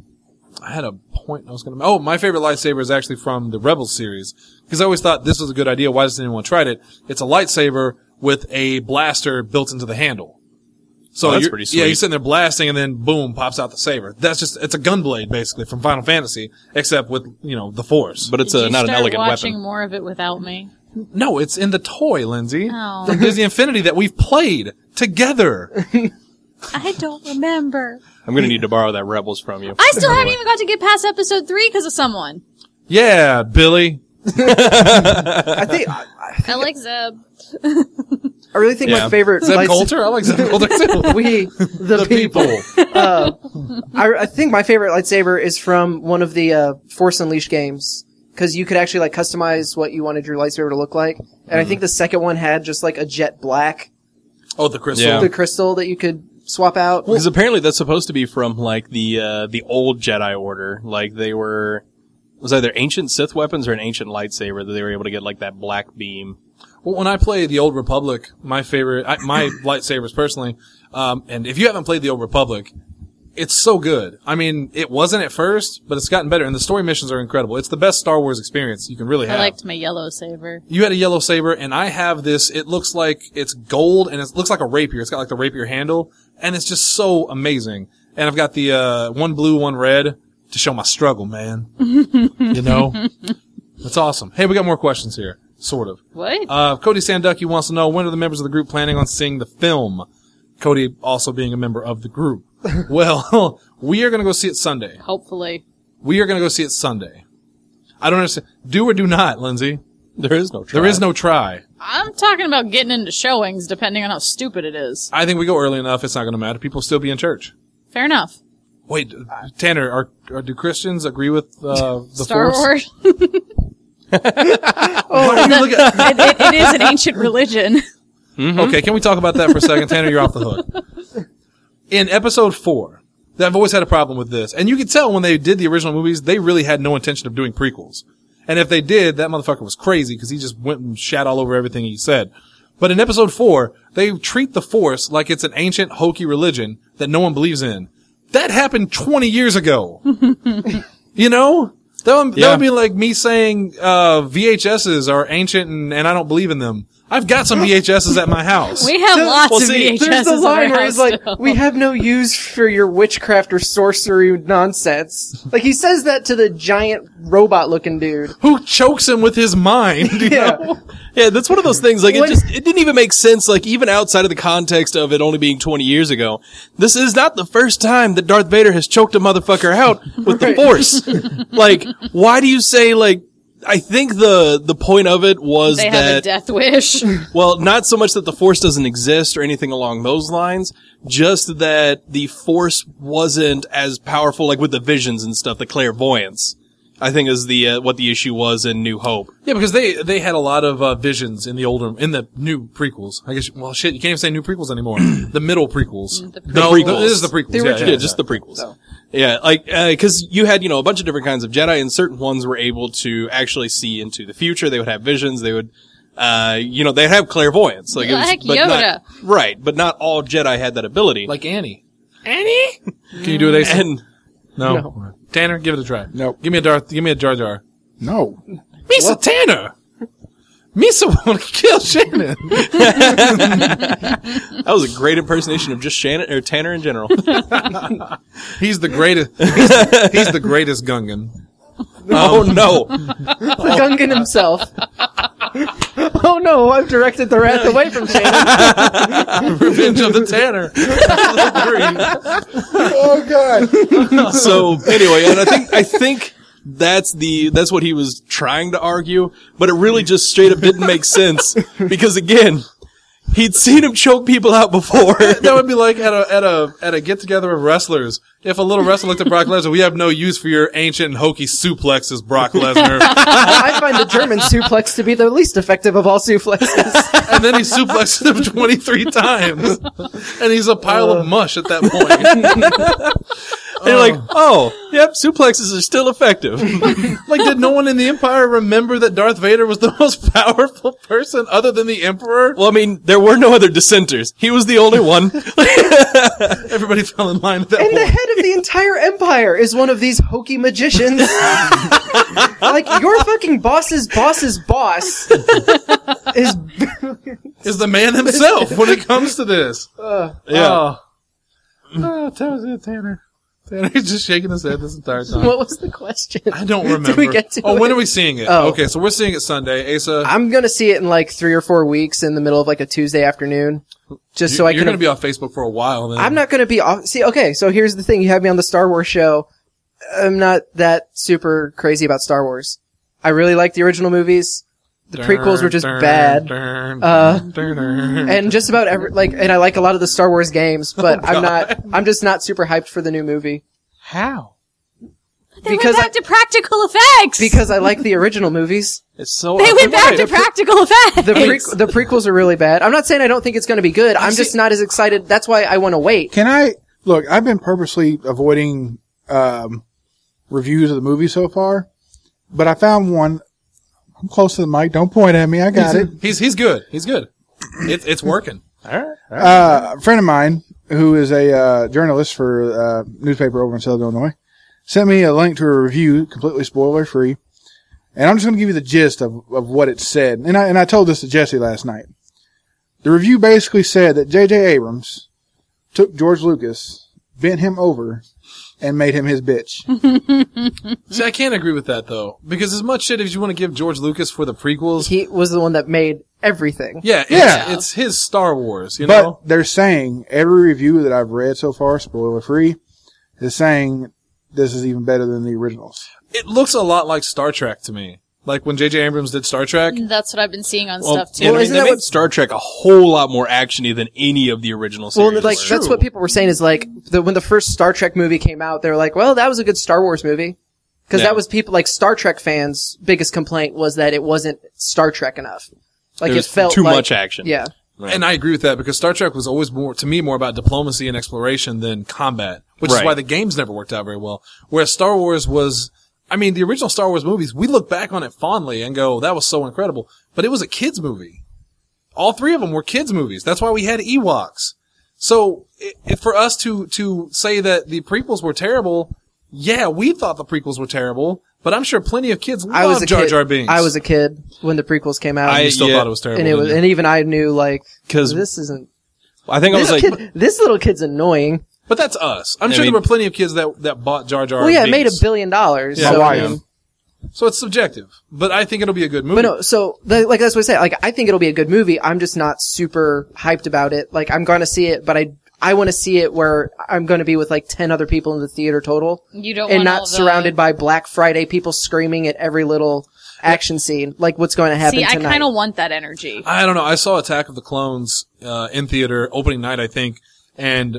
Speaker 1: I had a point I was gonna, oh, my favorite lightsaber is actually from the Rebels series. Because I always thought this was a good idea. Why doesn't anyone try it? It's a lightsaber with a blaster built into the handle. So
Speaker 3: Oh, that's
Speaker 1: you're-
Speaker 3: pretty
Speaker 1: Yeah,
Speaker 3: sweet.
Speaker 1: you're sitting there blasting and then boom, pops out the saber. That's just, it's a gunblade basically from Final Fantasy, except with, you know, the Force.
Speaker 3: But it's
Speaker 5: Did
Speaker 3: a,
Speaker 5: you
Speaker 3: not an
Speaker 5: start
Speaker 3: elegant
Speaker 5: watching
Speaker 3: weapon.
Speaker 5: more of it without me?
Speaker 1: No, it's in the toy, Lindsay.
Speaker 5: Oh.
Speaker 1: From Disney Infinity that we've played together.
Speaker 5: I don't remember.
Speaker 3: I'm going to need to borrow that Rebels from you.
Speaker 5: I still haven't even got to get past episode three because of someone.
Speaker 1: Yeah, Billy.
Speaker 2: I think I,
Speaker 5: I like Zeb.
Speaker 2: I really think
Speaker 3: Yeah.
Speaker 2: my favorite
Speaker 1: Zeb
Speaker 2: lights-
Speaker 1: Coulter? I like Zeb Coulter too.
Speaker 2: we the,
Speaker 1: The
Speaker 2: people.
Speaker 1: people.
Speaker 2: Uh, I, I think my favorite lightsaber is from one of the uh, Force Unleashed games because you could actually like customize what you wanted your lightsaber to look like, and
Speaker 1: Mm-hmm.
Speaker 2: I think the second one had just like a jet black,
Speaker 1: Oh, the crystal.
Speaker 3: Yeah.
Speaker 2: the crystal that you could swap out.
Speaker 3: Because apparently that's supposed to be from like the uh, the old Jedi Order. Like they were, it was either ancient Sith weapons or an ancient lightsaber that they were able to get like that black beam.
Speaker 1: Well, when I play the Old Republic, my favorite, I, my lightsabers personally, um, and if you haven't played the Old Republic, it's so good. I mean, it wasn't at first, but it's gotten better, and the story missions are incredible. It's the best Star Wars experience you can really have.
Speaker 5: I liked my yellow saber.
Speaker 1: You had a yellow saber, and I have this, it looks like it's gold, and it looks like a rapier. It's got like the rapier handle, and it's just so amazing. And I've got the, uh, one blue, one red to show my struggle, man. You know? That's awesome. Hey, we got more questions here. Sort of.
Speaker 5: What?
Speaker 1: Uh, Cody Sanducky wants to know, when are the members of the group planning on seeing the film? Cody also being a member of the group. Well, we are going to go see it Sunday.
Speaker 5: Hopefully.
Speaker 1: We are going to go see it Sunday. I don't understand. Do or do not, Lindsay.
Speaker 3: There is no try.
Speaker 1: There is no try.
Speaker 5: I'm talking about getting into showings, depending on how stupid it is.
Speaker 1: I think we go early enough. It's not going to matter. People will still be in church.
Speaker 5: Fair enough.
Speaker 1: Wait, Tanner, are, are do Christians agree with uh, the
Speaker 5: Star
Speaker 1: Force?
Speaker 5: Wars.
Speaker 1: Why do you look at-
Speaker 5: it, it, it is an ancient religion.
Speaker 3: Mm-hmm.
Speaker 1: Okay, can we talk about that for a second? Tanner, you're off the hook. In episode four, I've always had a problem with this. And you could tell when they did the original movies, they really had no intention of doing prequels. And if they did, that motherfucker was crazy because he just went and shat all over everything he said. But in episode four, they treat the Force like it's an ancient, hokey religion that no one believes in. That happened twenty years ago. You know? That would,
Speaker 3: Yeah.
Speaker 1: that would be like me saying uh V H S's are ancient and, and I don't believe in them. I've got some V H S's at my house.
Speaker 5: We have
Speaker 2: The-
Speaker 5: lots
Speaker 3: well,
Speaker 5: of
Speaker 3: see,
Speaker 5: V H S's
Speaker 2: There's the
Speaker 5: in
Speaker 2: line
Speaker 5: our
Speaker 2: where he's
Speaker 5: house
Speaker 2: like,
Speaker 5: still.
Speaker 2: "We have no use for your witchcraft or sorcery nonsense." Like he says that to the giant robot-looking dude.
Speaker 1: Who chokes him with his mind? You
Speaker 2: Yeah.
Speaker 1: know?
Speaker 3: Yeah, that's one of those things, like, it
Speaker 2: What-
Speaker 3: just, it didn't even make sense, like, even outside of the context of it only being twenty years ago. This is not the first time that Darth Vader has choked a motherfucker out with the
Speaker 2: Right.
Speaker 3: Force. Like, why do you say, like, I think the, the point of it was
Speaker 5: They have a
Speaker 3: that,
Speaker 5: death wish.
Speaker 3: well, not so much that the Force doesn't exist or anything along those lines, just that the Force wasn't as powerful, like with the visions and stuff, the clairvoyance. I think is the, uh, what the issue was in New Hope.
Speaker 1: Yeah, because they, they had a lot of, uh, visions in the older, in the new prequels. I guess, well shit, you can't even say new prequels anymore. The middle prequels.
Speaker 5: The
Speaker 1: no,
Speaker 3: prequels.
Speaker 1: It is the prequels.
Speaker 2: The
Speaker 1: yeah,
Speaker 2: original.
Speaker 3: Yeah,
Speaker 1: yeah,
Speaker 3: just
Speaker 1: yeah.
Speaker 3: the prequels.
Speaker 2: So.
Speaker 3: Yeah, like, uh 'cause you had, you know, a bunch of different kinds of Jedi, and certain ones were able to actually see into the future. They would have visions. They would, uh, you know, they'd have clairvoyance. Like, it was,
Speaker 5: Like
Speaker 3: but
Speaker 5: Yoda.
Speaker 3: not, right, but not all Jedi had that ability.
Speaker 1: Like Annie. Annie? Can you do it, Asa?
Speaker 3: and,
Speaker 1: No.
Speaker 2: No.
Speaker 1: Tanner, give it a try.
Speaker 4: Nope.
Speaker 1: Give me a Darth, give me a Jar Jar.
Speaker 4: No.
Speaker 1: Misa Tanner! Misa wanna kill Shannon!
Speaker 3: that was a great impersonation of just Shannon, or Tanner in general.
Speaker 1: He's the greatest, he's, he's the greatest Gungan.
Speaker 3: Oh no.
Speaker 2: The Gungan himself. Oh no, I've directed the wrath away from Shannon.
Speaker 1: Revenge of the Tanner.
Speaker 4: Oh God.
Speaker 3: So anyway, and I think, I think that's the, that's what he was trying to argue, but it really just straight up didn't make sense because again, he'd seen him choke people out before.
Speaker 1: That would be like at a, at a, at a get together of wrestlers. If a little wrestler looked at Brock Lesnar, we have no use for your ancient and hokey suplexes, Brock Lesnar.
Speaker 2: I find the German suplex to be the least effective of all suplexes.
Speaker 1: And then he suplexed him twenty-three times. And he's a pile of mush at that point.
Speaker 3: And you're like, oh, yep, suplexes are still effective.
Speaker 1: Like, did no one in the Empire remember that Darth Vader was the most powerful person other than the Emperor?
Speaker 3: Well, I mean, there were no other dissenters. He was the only one.
Speaker 1: Everybody fell in line at that
Speaker 2: And the
Speaker 1: point.
Speaker 2: head of the entire empire is one of these hokey magicians. Like, your fucking boss's boss's boss is...
Speaker 1: Is the man himself when it comes to this.
Speaker 2: Uh,
Speaker 3: Yeah.
Speaker 1: Oh, oh tell us it, Tanner. Tanner's just shaking his head this entire time.
Speaker 2: what was the question?
Speaker 1: I don't remember.
Speaker 2: Did we get to
Speaker 1: oh,
Speaker 2: it?
Speaker 1: when are we seeing it?
Speaker 2: Oh.
Speaker 1: Okay, so we're seeing it Sunday. Asa,
Speaker 2: I'm gonna see it in like three or four weeks in the middle of like a Tuesday afternoon. Just so I
Speaker 1: you're
Speaker 2: can...
Speaker 1: going to be off Facebook for a while then.
Speaker 2: I'm not gonna be off... See, okay, so here's the thing. You have me on the Star Wars show. I'm not that super crazy about Star Wars. I really like the original movies. The prequels were just bad. Uh, and just about every, like, and I like a lot of the Star Wars games, but I'm not, I'm just not super hyped for the new movie.
Speaker 1: How?
Speaker 5: They
Speaker 2: because
Speaker 5: went back
Speaker 2: I,
Speaker 5: to practical effects.
Speaker 2: because I like the original movies.
Speaker 3: It's so
Speaker 5: they went back
Speaker 3: right.
Speaker 5: to practical effects.
Speaker 2: The pre- the prequels are really bad. I'm not saying I don't think it's going to be good. I'm just not as excited. That's why I want to wait.
Speaker 4: Can I look? I've been purposely avoiding um, reviews of the movie so far, but I found one. I'm close to the mic. Don't point at me. I got it.
Speaker 1: He's he's good. He's good. It's it's working.
Speaker 3: All right. All right.
Speaker 4: Uh, a friend of mine who is a uh, journalist for a uh, newspaper over in Southern Illinois sent me a link to a review, completely spoiler free. And I'm just going to give you the gist of, of what it said. And I, and I told this to Jesse last night. The review basically said that J J Abrams took George Lucas, bent him over, and made him his bitch.
Speaker 1: See, I can't agree with that though, because as much shit as you want to give George Lucas for the prequels,
Speaker 2: He was the one that made everything.
Speaker 1: yeah, it's,
Speaker 4: Yeah.
Speaker 1: it's his Star Wars, you
Speaker 4: But
Speaker 1: know.
Speaker 4: they're saying, every review that I've read so far, spoiler free, is saying this is even better than the originals.
Speaker 1: It looks a lot like Star Trek to me. Like when J J Abrams did Star Trek.
Speaker 5: That's what I've been seeing on
Speaker 3: Well,
Speaker 5: stuff too.
Speaker 3: yeah, I
Speaker 2: Well,
Speaker 3: mean,
Speaker 2: isn't
Speaker 3: they
Speaker 2: that
Speaker 3: made
Speaker 2: what-
Speaker 3: Star Trek a whole lot more actiony than any of the original
Speaker 2: Well,
Speaker 3: series.
Speaker 2: like
Speaker 3: were.
Speaker 2: that's what people were saying is like the, when the first Star Trek movie came out, they were like, "Well, that was a good Star Wars movie," because
Speaker 3: Yeah.
Speaker 2: that was people like Star Trek fans' biggest complaint was that it wasn't Star Trek enough. Like
Speaker 3: There
Speaker 2: it
Speaker 3: was
Speaker 2: felt
Speaker 3: too
Speaker 2: like-
Speaker 3: much action.
Speaker 2: Yeah,
Speaker 3: Right.
Speaker 1: And I agree with that because Star Trek was always more, to me, more about diplomacy and exploration than combat, which is
Speaker 3: Right.
Speaker 1: why the games never worked out very well. Whereas Star Wars was, I mean, the original Star Wars movies, we look back on it fondly and go, that was so incredible. But it was a kids movie. All three of them were kids movies. That's why we had Ewoks. So, i i for us to, to say that the prequels were terrible, yeah, we thought the prequels were terrible, but I'm sure plenty of kids
Speaker 2: I was
Speaker 1: loved
Speaker 2: a
Speaker 1: Jar
Speaker 2: kid.
Speaker 1: Jar Binks.
Speaker 2: I was a kid when the prequels came out,
Speaker 3: I-
Speaker 1: You still
Speaker 3: yeah.
Speaker 1: thought it was terrible.
Speaker 2: and it was,
Speaker 1: didn't you?
Speaker 2: and even I knew like
Speaker 3: 'Cause
Speaker 2: this isn't.
Speaker 3: I think I was
Speaker 2: This,
Speaker 3: like,
Speaker 2: kid, this little kid's annoying.
Speaker 1: But that's us. I'm
Speaker 3: I
Speaker 1: sure
Speaker 3: mean-
Speaker 1: there were plenty of kids that, that bought Jar Jar
Speaker 2: Well, yeah, it made a
Speaker 1: Binks.
Speaker 2: billion dollars.
Speaker 1: Yeah,
Speaker 2: so,
Speaker 4: my
Speaker 2: I
Speaker 4: wife.
Speaker 2: mean,
Speaker 1: So it's subjective, but I think it'll be a good movie.
Speaker 2: But no, so the, like that's what I say. Like I think it'll be a good movie. I'm just not super hyped about it. Like I'm going to see it, but I I want to see it where I'm going to be with like ten other people in the theater total,
Speaker 5: You don't
Speaker 2: and
Speaker 5: want
Speaker 2: not
Speaker 5: all the-
Speaker 2: surrounded by Black Friday people screaming at every little action scene. Like what's going to happen
Speaker 5: See, I
Speaker 2: tonight?
Speaker 5: kind of want that energy.
Speaker 1: I don't know. I saw Attack of the Clones uh, in theater opening night, I think, and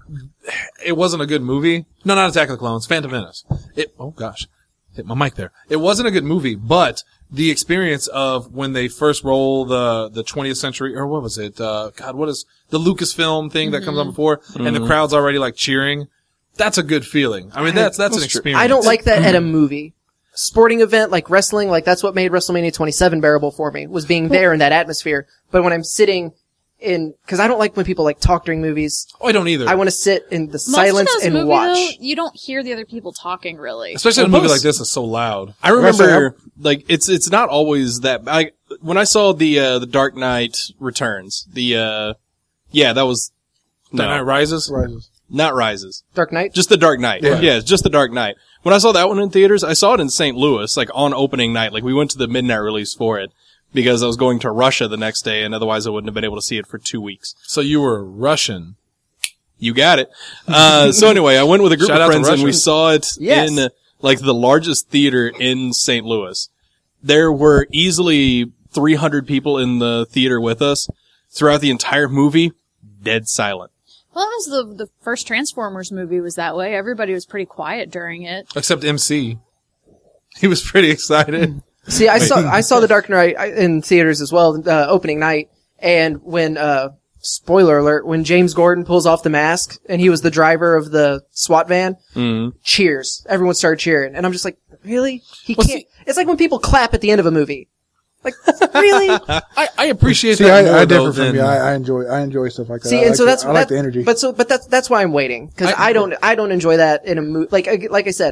Speaker 1: it wasn't a good movie. No, not Attack of the Clones. Phantom Menace. It. Oh gosh, hit my mic there. It wasn't a good movie, but the experience of when they first roll the the twentieth century, or what was it? Uh, God, what is the Lucasfilm thing that comes on before, and the crowd's already like cheering. That's a good feeling. I mean, that's that's an experience.
Speaker 2: I don't like that at a movie. Sporting event like wrestling, like that's what made WrestleMania twenty-seven bearable for me, was being there in that atmosphere. But when I'm sitting in, cause I don't like when people like talk during movies.
Speaker 1: Oh, I don't either.
Speaker 2: I want to sit in the
Speaker 5: Most
Speaker 2: silence
Speaker 5: of those
Speaker 2: and
Speaker 5: movies,
Speaker 2: watch.
Speaker 5: though, you don't hear the other people talking really.
Speaker 1: Especially in a
Speaker 3: Well,
Speaker 1: movie
Speaker 3: most-
Speaker 1: like this, it's so loud.
Speaker 3: I remember,
Speaker 4: Wrestling,
Speaker 3: like, it's, it's not always that, I, when I saw the, uh, the Dark Knight Returns, the, uh, yeah, that was, no,
Speaker 1: Dark Knight Rises.
Speaker 4: Rises.
Speaker 3: not Rises.
Speaker 2: Dark Knight.
Speaker 3: Just the Dark Knight.
Speaker 4: Yeah.
Speaker 3: Yeah. it's just the Dark Knight. When I saw that one in theaters, I saw it in Saint Louis, like on opening night. Like we went to the midnight release for it because I was going to Russia the next day and otherwise I wouldn't have been able to see it for two weeks.
Speaker 1: So you were Russian.
Speaker 3: You got it. Uh, so anyway, I went with a group
Speaker 1: Shout
Speaker 3: of
Speaker 1: out to
Speaker 3: friends and we
Speaker 1: Russia.
Speaker 3: saw it
Speaker 2: Yes.
Speaker 3: in uh, like the largest theater in Saint Louis. There were easily three hundred people in the theater with us throughout the entire movie. Dead silent.
Speaker 5: Well, that was the the first Transformers movie was that way. Everybody was pretty quiet during it.
Speaker 1: Except M C. He was pretty excited.
Speaker 2: See, I saw I saw the Dark Knight in theaters as well, uh, opening night, and when uh, spoiler alert, when James Gordon pulls off the mask and he was the driver of the SWAT van,
Speaker 3: Mm-hmm.
Speaker 2: cheers! Everyone started cheering, and I'm just like, really? He
Speaker 1: Well,
Speaker 2: can't. It's like when people clap at the end of a movie. Like, really?
Speaker 1: I, I appreciate
Speaker 4: See,
Speaker 1: that
Speaker 4: I,
Speaker 1: more
Speaker 4: I
Speaker 1: though
Speaker 4: differ from
Speaker 1: than
Speaker 4: you. I, I enjoy, I enjoy stuff like that.
Speaker 2: See,
Speaker 4: I
Speaker 2: and
Speaker 4: like
Speaker 2: so
Speaker 4: the-
Speaker 2: that's
Speaker 4: I like
Speaker 2: that-
Speaker 4: the energy.
Speaker 2: But so, but that's that's why I'm waiting because
Speaker 1: I-
Speaker 2: I, don't I don't enjoy that in a movie. Like I- like I said,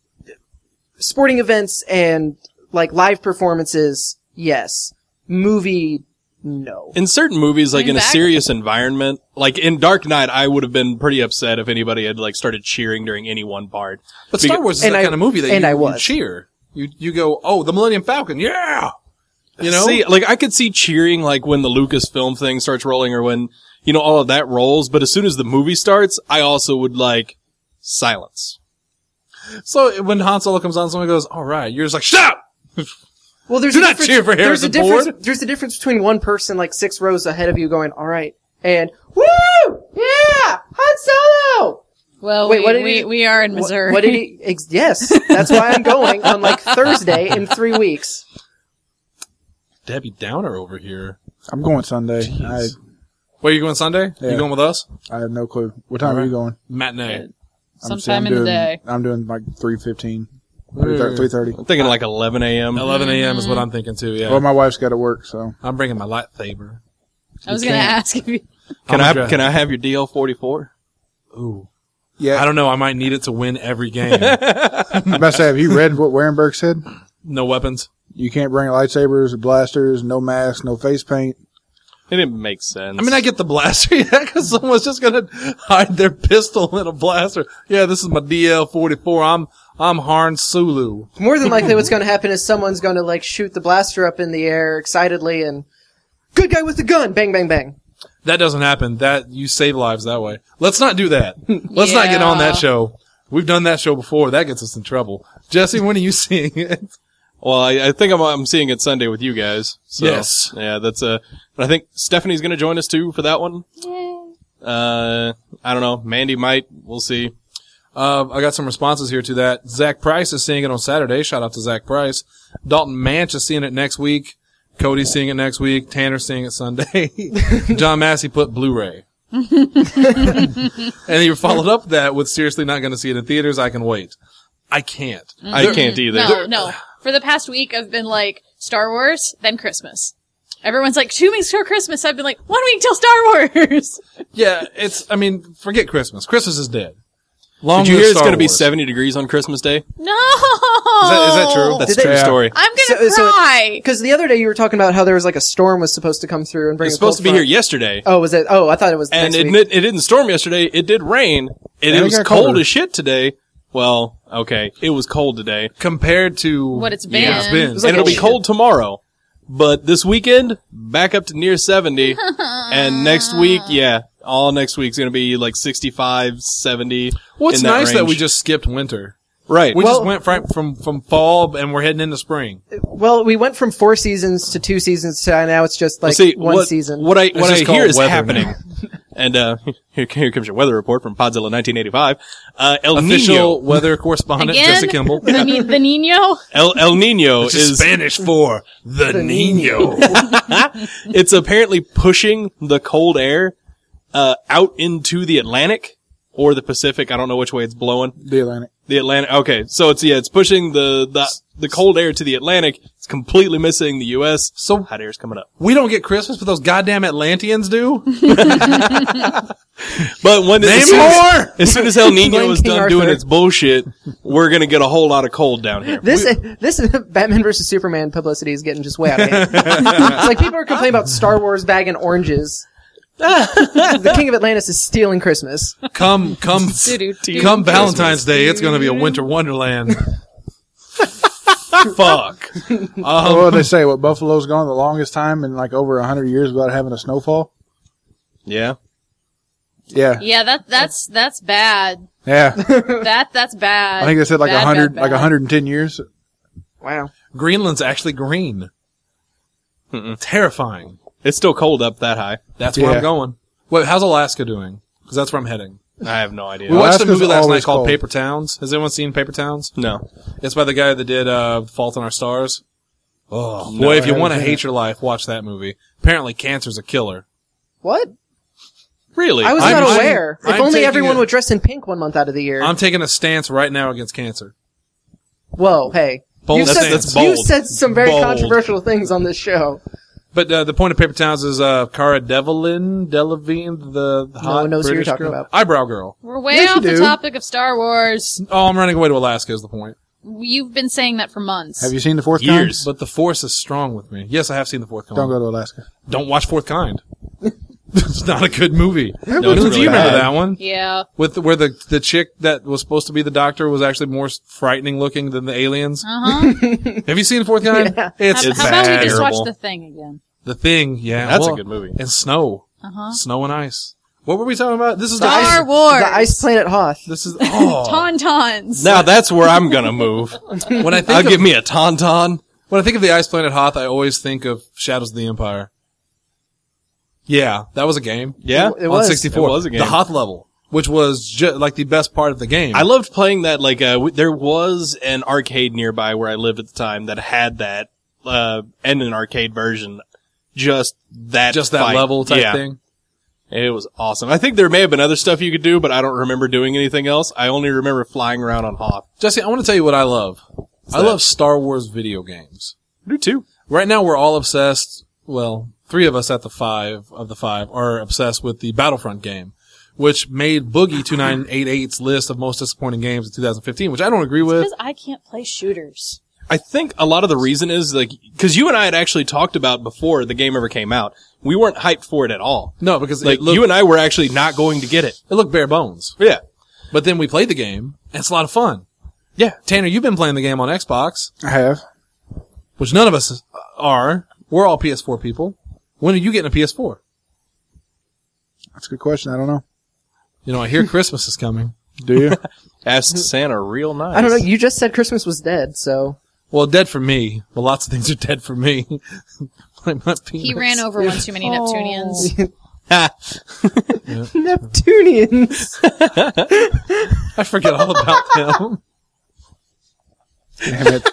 Speaker 2: sporting events and like live performances, yes. Movie, no.
Speaker 3: In certain movies, like
Speaker 5: Going
Speaker 3: in a
Speaker 5: back-
Speaker 3: serious environment, like in Dark Knight, I would have been pretty upset if anybody had like started cheering during any one part.
Speaker 1: But Star
Speaker 3: Beca-
Speaker 1: Wars is
Speaker 2: and
Speaker 1: that
Speaker 2: I-
Speaker 1: kind of movie that
Speaker 2: and
Speaker 1: you,
Speaker 2: I
Speaker 1: you
Speaker 2: was.
Speaker 1: cheer. You you go, oh, the Millennium Falcon, yeah. You know,
Speaker 3: See, like I could see cheering like when the Lucasfilm thing starts rolling or when, you know, all of that rolls, but as soon as the movie starts, I also would like silence.
Speaker 1: so when Han Solo comes on, someone goes, all right, you're just like, shut up.
Speaker 2: Well, there's
Speaker 1: Do
Speaker 2: a
Speaker 1: not
Speaker 2: difference,
Speaker 1: cheer for
Speaker 2: there's a
Speaker 1: Harrison
Speaker 2: difference.
Speaker 1: Ford.
Speaker 2: There's a difference between one person like six rows ahead of you going, "All right," and "Woo, yeah, Han Solo."
Speaker 5: Well,
Speaker 2: Wait,
Speaker 5: we,
Speaker 2: what did
Speaker 5: we,
Speaker 2: he-
Speaker 5: we are in
Speaker 2: What,
Speaker 5: Missouri.
Speaker 2: what did he? Ex- yes, that's why I'm going on like Thursday in three weeks.
Speaker 1: Debbie Downer over here.
Speaker 4: I'm going Sunday. I,
Speaker 1: Where are you going Sunday?
Speaker 4: Yeah.
Speaker 1: You going with us?
Speaker 4: I have no clue. What time are you going?
Speaker 1: Matinee.
Speaker 4: I'm-
Speaker 5: Sometime
Speaker 4: I'm
Speaker 5: in the
Speaker 4: doing-
Speaker 5: day.
Speaker 4: I'm doing like three fifteen. three thirty.
Speaker 3: I'm thinking like eleven a.m.
Speaker 1: eleven a.m. is what I'm thinking too, yeah.
Speaker 4: Well, my wife's got to work, so.
Speaker 1: I'm bringing my lightsaber.
Speaker 5: I was going to
Speaker 4: can't.
Speaker 5: ask if you...
Speaker 3: Can
Speaker 1: I'm
Speaker 3: I
Speaker 1: gonna-
Speaker 3: can I have your D L forty-four?
Speaker 1: Ooh.
Speaker 4: Yeah.
Speaker 1: I don't know. I might need it to win every game.
Speaker 4: I'm about to say, have you read what Warenberg said?
Speaker 1: No weapons.
Speaker 4: You can't bring lightsabers or blasters, no mask, no face paint.
Speaker 3: It didn't make sense.
Speaker 1: I mean, I get the blaster, yeah, because someone's just gonna hide their pistol in a blaster. Yeah, this is my D L forty-four. I'm, I'm Han Sulu.
Speaker 2: More than likely, what's going to happen is someone's going to like shoot the blaster up in the air excitedly and good guy with the gun, bang, bang, bang.
Speaker 1: That doesn't happen. That, you save lives that way. Let's not do that. Let's not get on that
Speaker 5: Yeah.
Speaker 1: show. We've done that show before. That gets us in trouble. Jesse, when are you seeing it?
Speaker 3: Well, I, I think I'm, I'm seeing it Sunday with you guys. So,
Speaker 1: Yes.
Speaker 3: Yeah, that's uh But I think Stephanie's going to join us too for that one.
Speaker 5: Yay.
Speaker 3: Uh, I don't know. Mandy might. We'll see.
Speaker 1: Uh, I got some responses here to that. Zach Price is seeing it on Saturday. Shout out to Zach Price. Dalton Manch is seeing it next week. Cody's seeing it next week. Tanner's seeing it Sunday. John Massey put Blu-ray. And he followed up that with seriously not going to see it in theaters. I can wait. I can't.
Speaker 3: I can't either.
Speaker 5: No, no. For the past week, I've been like, Star Wars, then Christmas. Everyone's like, two weeks till Christmas. I've been like, one week till Star Wars.
Speaker 1: Yeah, it's, I mean, forget Christmas. Christmas is dead. Long
Speaker 3: Did you
Speaker 1: live
Speaker 3: hear it's
Speaker 1: Star
Speaker 3: going to be
Speaker 1: Wars.
Speaker 3: seventy degrees on Christmas Day?
Speaker 5: No.
Speaker 1: Is that, is that true?
Speaker 3: That's
Speaker 2: Did
Speaker 3: a true
Speaker 4: they-
Speaker 3: story.
Speaker 5: I'm gonna
Speaker 2: So- so it-
Speaker 5: cry.
Speaker 2: Because the other day you were talking about how there was like a storm was supposed to come through and bring
Speaker 3: It's
Speaker 2: a
Speaker 3: supposed
Speaker 2: cold
Speaker 3: to be
Speaker 2: front.
Speaker 3: here yesterday.
Speaker 2: Oh, was it? Oh, I thought it was
Speaker 3: And
Speaker 2: next
Speaker 3: it,
Speaker 2: week.
Speaker 3: did- it didn't storm yesterday. It did rain. And
Speaker 4: And
Speaker 3: it
Speaker 4: it
Speaker 3: was
Speaker 4: got
Speaker 3: cold
Speaker 4: colder.
Speaker 3: as shit today. Well, okay. It was cold today.
Speaker 1: Compared to
Speaker 5: What it's been.
Speaker 1: Yeah, it's been.
Speaker 2: It was
Speaker 3: And
Speaker 2: like
Speaker 3: it'll
Speaker 2: a
Speaker 3: be
Speaker 2: shit.
Speaker 3: cold tomorrow. But this weekend, back up to near seventy. And next week, yeah, all next week's going to be like sixty-five, seventy.
Speaker 1: Well, it's
Speaker 3: in that
Speaker 1: nice that
Speaker 3: range.
Speaker 1: we just skipped winter.
Speaker 3: Right.
Speaker 1: We
Speaker 2: Well-
Speaker 1: just went from, from, from fall and we're heading into spring.
Speaker 2: Well, we went from four seasons to two seasons to now it's just like
Speaker 3: Well, see,
Speaker 2: one
Speaker 3: what,
Speaker 2: season.
Speaker 3: What I what
Speaker 1: just
Speaker 3: I
Speaker 1: called
Speaker 3: hear is
Speaker 1: weather
Speaker 3: happening,
Speaker 1: now.
Speaker 3: and uh, here, here comes your weather report from Podzilla nineteen eighty-five. Uh, El
Speaker 1: Official
Speaker 3: Nino,
Speaker 1: weather correspondent
Speaker 5: Again?
Speaker 1: Jesse Kimball.
Speaker 5: The, Ni- the Nino?
Speaker 3: El El Nino
Speaker 1: Which is
Speaker 3: is
Speaker 1: Spanish for the, Nino.
Speaker 3: it's apparently pushing the cold air uh, out into the Atlantic or the Pacific. I don't know which way it's blowing.
Speaker 4: The Atlantic.
Speaker 3: The Atlantic. Okay, so it's yeah, it's pushing the the the cold air to the Atlantic. It's completely missing the U S.
Speaker 1: So
Speaker 3: Hot air's coming up.
Speaker 1: we don't get Christmas, but those goddamn Atlanteans do?
Speaker 3: But when
Speaker 1: Name
Speaker 3: as, soon as,
Speaker 1: more!
Speaker 3: as soon as El Nino
Speaker 2: Blame
Speaker 3: is
Speaker 2: King
Speaker 3: done
Speaker 2: Arthur.
Speaker 3: doing its bullshit, we're gonna get a whole lot of cold down here.
Speaker 2: This this Batman versus Superman publicity is getting just way out of hand. It's like people are complaining about Star Wars bagging oranges. The King of Atlantis is stealing Christmas.
Speaker 1: Come, come,
Speaker 5: Doo-doo-doo.
Speaker 1: come Valentine's Day, it's gonna be a winter wonderland. Fuck. Um,
Speaker 4: what did they say? What Buffalo's gone the longest time in like over a hundred years without having a snowfall?
Speaker 3: Yeah.
Speaker 4: Yeah.
Speaker 5: Yeah, that, that's, that's bad.
Speaker 4: Yeah.
Speaker 5: That, that's bad.
Speaker 4: I think they said like a
Speaker 5: Bad,
Speaker 4: hundred,
Speaker 5: bad,
Speaker 4: like
Speaker 5: bad.
Speaker 4: a hundred and ten years.
Speaker 2: Wow.
Speaker 1: Greenland's actually green. Terrifying.
Speaker 3: It's still cold up that high.
Speaker 1: That's where
Speaker 4: Yeah.
Speaker 1: I'm going. Wait, how's Alaska doing? Because that's where I'm heading.
Speaker 3: I have no idea.
Speaker 1: We watched a
Speaker 4: Alaska's
Speaker 1: movie last night
Speaker 4: always
Speaker 1: called
Speaker 4: cold.
Speaker 1: Paper Towns. Has anyone seen Paper Towns?
Speaker 3: No.
Speaker 1: It's by the guy that did uh, Fault in Our Stars. Oh,
Speaker 3: No,
Speaker 1: boy, if you
Speaker 4: I
Speaker 1: want to
Speaker 4: haven't
Speaker 1: hate your life, watch that movie. Apparently, cancer's a killer.
Speaker 2: What?
Speaker 3: Really?
Speaker 2: I was
Speaker 1: I'm-
Speaker 2: not
Speaker 1: I'm-
Speaker 2: aware. If
Speaker 1: I'm
Speaker 2: only
Speaker 1: taking
Speaker 2: everyone
Speaker 1: a-
Speaker 2: would dress in pink one month out of the year.
Speaker 1: I'm taking a stance right now against cancer.
Speaker 2: Whoa, hey.
Speaker 1: Bold
Speaker 2: you
Speaker 1: stance.
Speaker 2: said,
Speaker 3: That's
Speaker 2: you
Speaker 3: bold.
Speaker 2: said some very
Speaker 3: Bold.
Speaker 2: controversial things on this show.
Speaker 1: But uh, the point of Paper Towns is uh, Cara Delevingne, Delevingne, the, the hot
Speaker 2: one knows who you're
Speaker 1: British
Speaker 2: talking
Speaker 1: girl.
Speaker 2: about.
Speaker 1: Eyebrow girl.
Speaker 5: We're way
Speaker 4: Yes, you
Speaker 5: off the
Speaker 4: do.
Speaker 5: topic of Star Wars.
Speaker 1: Oh, I'm running away to Alaska is the point.
Speaker 5: You've been saying that for months.
Speaker 4: Have you seen the fourth
Speaker 3: Years.
Speaker 1: But the Force is strong with me. Yes, I have seen the Fourth Kind.
Speaker 4: Kind? Don't go to Alaska.
Speaker 1: Don't watch Fourth Kind. It's not a good movie.
Speaker 3: No, it's
Speaker 1: Millie, do
Speaker 3: really
Speaker 1: you remember
Speaker 3: bad.
Speaker 1: that one?
Speaker 5: Yeah.
Speaker 1: With the, where the the chick that was supposed to be the doctor was actually more frightening looking than the aliens.
Speaker 5: Uh-huh.
Speaker 1: Have you seen Fourth Kind?
Speaker 2: Yeah.
Speaker 1: It's,
Speaker 5: How,
Speaker 3: It's
Speaker 5: how about we just
Speaker 3: terrible.
Speaker 5: watch The Thing again?
Speaker 1: the thing. Yeah,
Speaker 3: That's a
Speaker 1: well,
Speaker 3: good movie.
Speaker 1: And snow,
Speaker 5: Uh-huh.
Speaker 1: snow and ice. What were we talking about? This is the
Speaker 5: Star
Speaker 1: ice.
Speaker 5: Wars.
Speaker 2: The Ice Planet Hoth.
Speaker 1: This is oh.
Speaker 5: Tauntauns.
Speaker 3: Now that's where I'm gonna move.
Speaker 1: When I think
Speaker 3: I'll
Speaker 1: of,
Speaker 3: give me a tauntaun.
Speaker 1: when I think of the Ice Planet Hoth, I always think of Shadows of the Empire. Yeah, that was a game.
Speaker 3: Yeah.
Speaker 2: It
Speaker 1: on
Speaker 2: was.
Speaker 1: sixty-four.
Speaker 3: It was a game.
Speaker 1: The Hoth level which was ju- like the best part of the game.
Speaker 3: I loved playing that. Like, uh, w- there was an arcade nearby where I lived at the time that had that, uh, and an arcade version. Just that,
Speaker 1: just that
Speaker 3: fight.
Speaker 1: level type
Speaker 3: yeah.
Speaker 1: thing.
Speaker 3: It was awesome. I think there may have been other stuff you could do, but I don't remember doing anything else. I only remember flying around on Hoth.
Speaker 1: Jesse, I want to tell you what I love.
Speaker 3: What's
Speaker 1: I
Speaker 3: that?
Speaker 1: love Star Wars video games.
Speaker 3: I do too.
Speaker 1: Right now, we're all obsessed. Well, three of us at the five of the five are obsessed with the Battlefront game, which made Boogie two nine eight eight's list of most disappointing games in two thousand fifteen, which I don't agree with.
Speaker 5: Because I can't play shooters.
Speaker 3: I think a lot of the reason is like, cause you and I had actually talked about before the game ever came out. We weren't hyped for it at all.
Speaker 1: No, because
Speaker 3: Like,
Speaker 1: it looked,
Speaker 3: you and I were actually not going to get it.
Speaker 1: it looked bare bones.
Speaker 3: Yeah.
Speaker 1: But then we played the game, and it's a lot of fun.
Speaker 3: Yeah.
Speaker 1: Tanner, you've been playing the game on Xbox,
Speaker 4: I have.
Speaker 1: which none of us are. We're all P S four people. When are you getting a P S four?
Speaker 4: That's a good question. I don't know.
Speaker 1: You know, I hear Christmas is coming.
Speaker 4: Do you?
Speaker 3: Ask Santa real nice.
Speaker 2: I don't know. You just said Christmas was dead, so.
Speaker 1: Well, dead for me. Well, lots of things are dead for me. Like my penis.
Speaker 5: He ran over one too many Neptunians.
Speaker 2: Neptunians.
Speaker 1: I forget all about them.
Speaker 4: Damn it.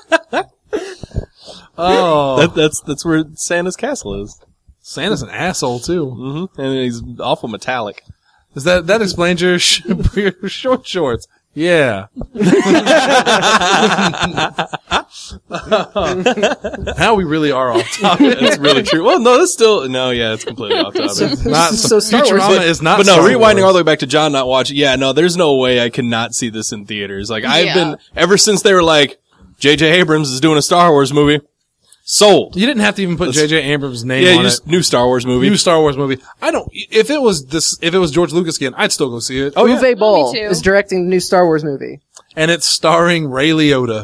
Speaker 1: Oh,
Speaker 3: That, that's, that's where Santa's castle is.
Speaker 1: Santa's an asshole too.
Speaker 3: Mm-hmm. And he's awful metallic.
Speaker 1: Is that that explains your, sh- your short shorts? Yeah. How we really are off topic.
Speaker 3: That's really true. Well, no, that's still, no, yeah, it's completely off topic.
Speaker 1: Not
Speaker 2: So Star Wars-
Speaker 1: Futurama is not.
Speaker 3: But no,
Speaker 1: Star
Speaker 3: rewinding
Speaker 1: Wars.
Speaker 3: all the way back to John not watching. Yeah, no, there's no way I cannot see this in theaters. Like, I've
Speaker 5: Yeah.
Speaker 3: been, ever since they were like, J J Abrams is doing a Star Wars movie. Sold.
Speaker 1: You didn't have to even put J J Abrams' name
Speaker 3: Yeah,
Speaker 1: on
Speaker 3: you just,
Speaker 1: it.
Speaker 3: new Star Wars movie.
Speaker 1: New Star Wars movie. I don't. If it was this, if it was George Lucas again, I'd still go see it.
Speaker 3: Oh, yeah.
Speaker 2: Uwe Boll
Speaker 5: too.
Speaker 2: is directing the new Star Wars movie.
Speaker 1: And it's starring Ray Liotta.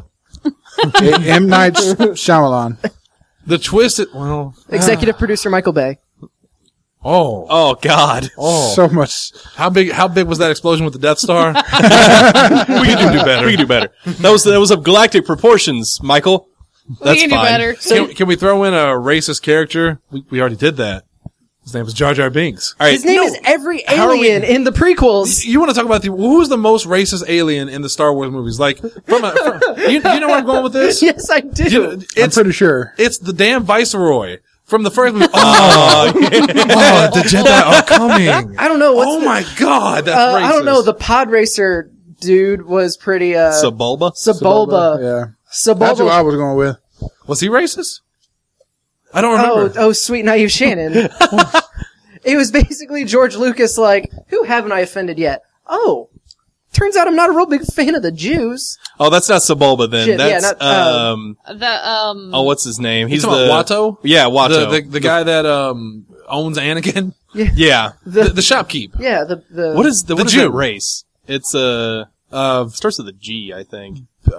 Speaker 4: M. Night Shyamalan.
Speaker 1: The twist. It, well,
Speaker 2: Executive producer Michael Bay.
Speaker 1: oh,
Speaker 3: Oh, God.
Speaker 1: oh.
Speaker 4: So much.
Speaker 1: How big? How big was that explosion with the Death Star? we could do, do better.
Speaker 3: We can do better. That was, that was of galactic proportions, Michael. That's
Speaker 5: we can do
Speaker 3: fine.
Speaker 5: better.
Speaker 1: Can, can we throw in a racist character? We, we already did that. His name was Jar Jar Binks.
Speaker 3: All right.
Speaker 2: His name
Speaker 3: no.
Speaker 2: is every
Speaker 1: How are we-
Speaker 2: alien in the prequels.
Speaker 1: You want to talk about the who's the most racist alien in the Star Wars movies? Like, from a, from, you, you know where I'm going with this?
Speaker 2: Yes, I do.
Speaker 1: You-
Speaker 4: I'm
Speaker 1: it's
Speaker 4: pretty sure.
Speaker 1: it's the damn Viceroy from the first movie. Oh, oh, the Jedi are coming.
Speaker 2: I don't know. What's
Speaker 1: Oh
Speaker 2: the,
Speaker 1: my God, that's
Speaker 2: uh,
Speaker 1: racist.
Speaker 2: I don't know. The pod racer dude was pretty, uh,
Speaker 3: Sebulba?
Speaker 2: Sebulba.
Speaker 4: Yeah. That's who I
Speaker 2: Sebulba.
Speaker 4: was going with.
Speaker 1: Was he racist? I don't
Speaker 2: Oh,
Speaker 1: remember.
Speaker 2: oh, sweet naive Shannon. It was basically George Lucas like, who haven't I offended yet? Oh, turns out I'm not a real big fan of the Jews.
Speaker 3: Oh, that's not Sebulba then.
Speaker 2: Shit, yeah,
Speaker 3: that's,
Speaker 2: not, uh,
Speaker 3: um,
Speaker 5: The, um,
Speaker 3: oh, what's his name? He's
Speaker 1: You
Speaker 3: the,
Speaker 1: talking about Watto?
Speaker 3: Yeah, Watto.
Speaker 1: The, the, the guy that um owns Anakin,
Speaker 3: yeah.
Speaker 1: the, the shopkeep.
Speaker 2: Yeah, the, the,
Speaker 3: What is the,
Speaker 1: The
Speaker 3: what is
Speaker 1: Jew.
Speaker 3: that race? It's, uh,
Speaker 1: Uh,
Speaker 3: starts with a G, I think.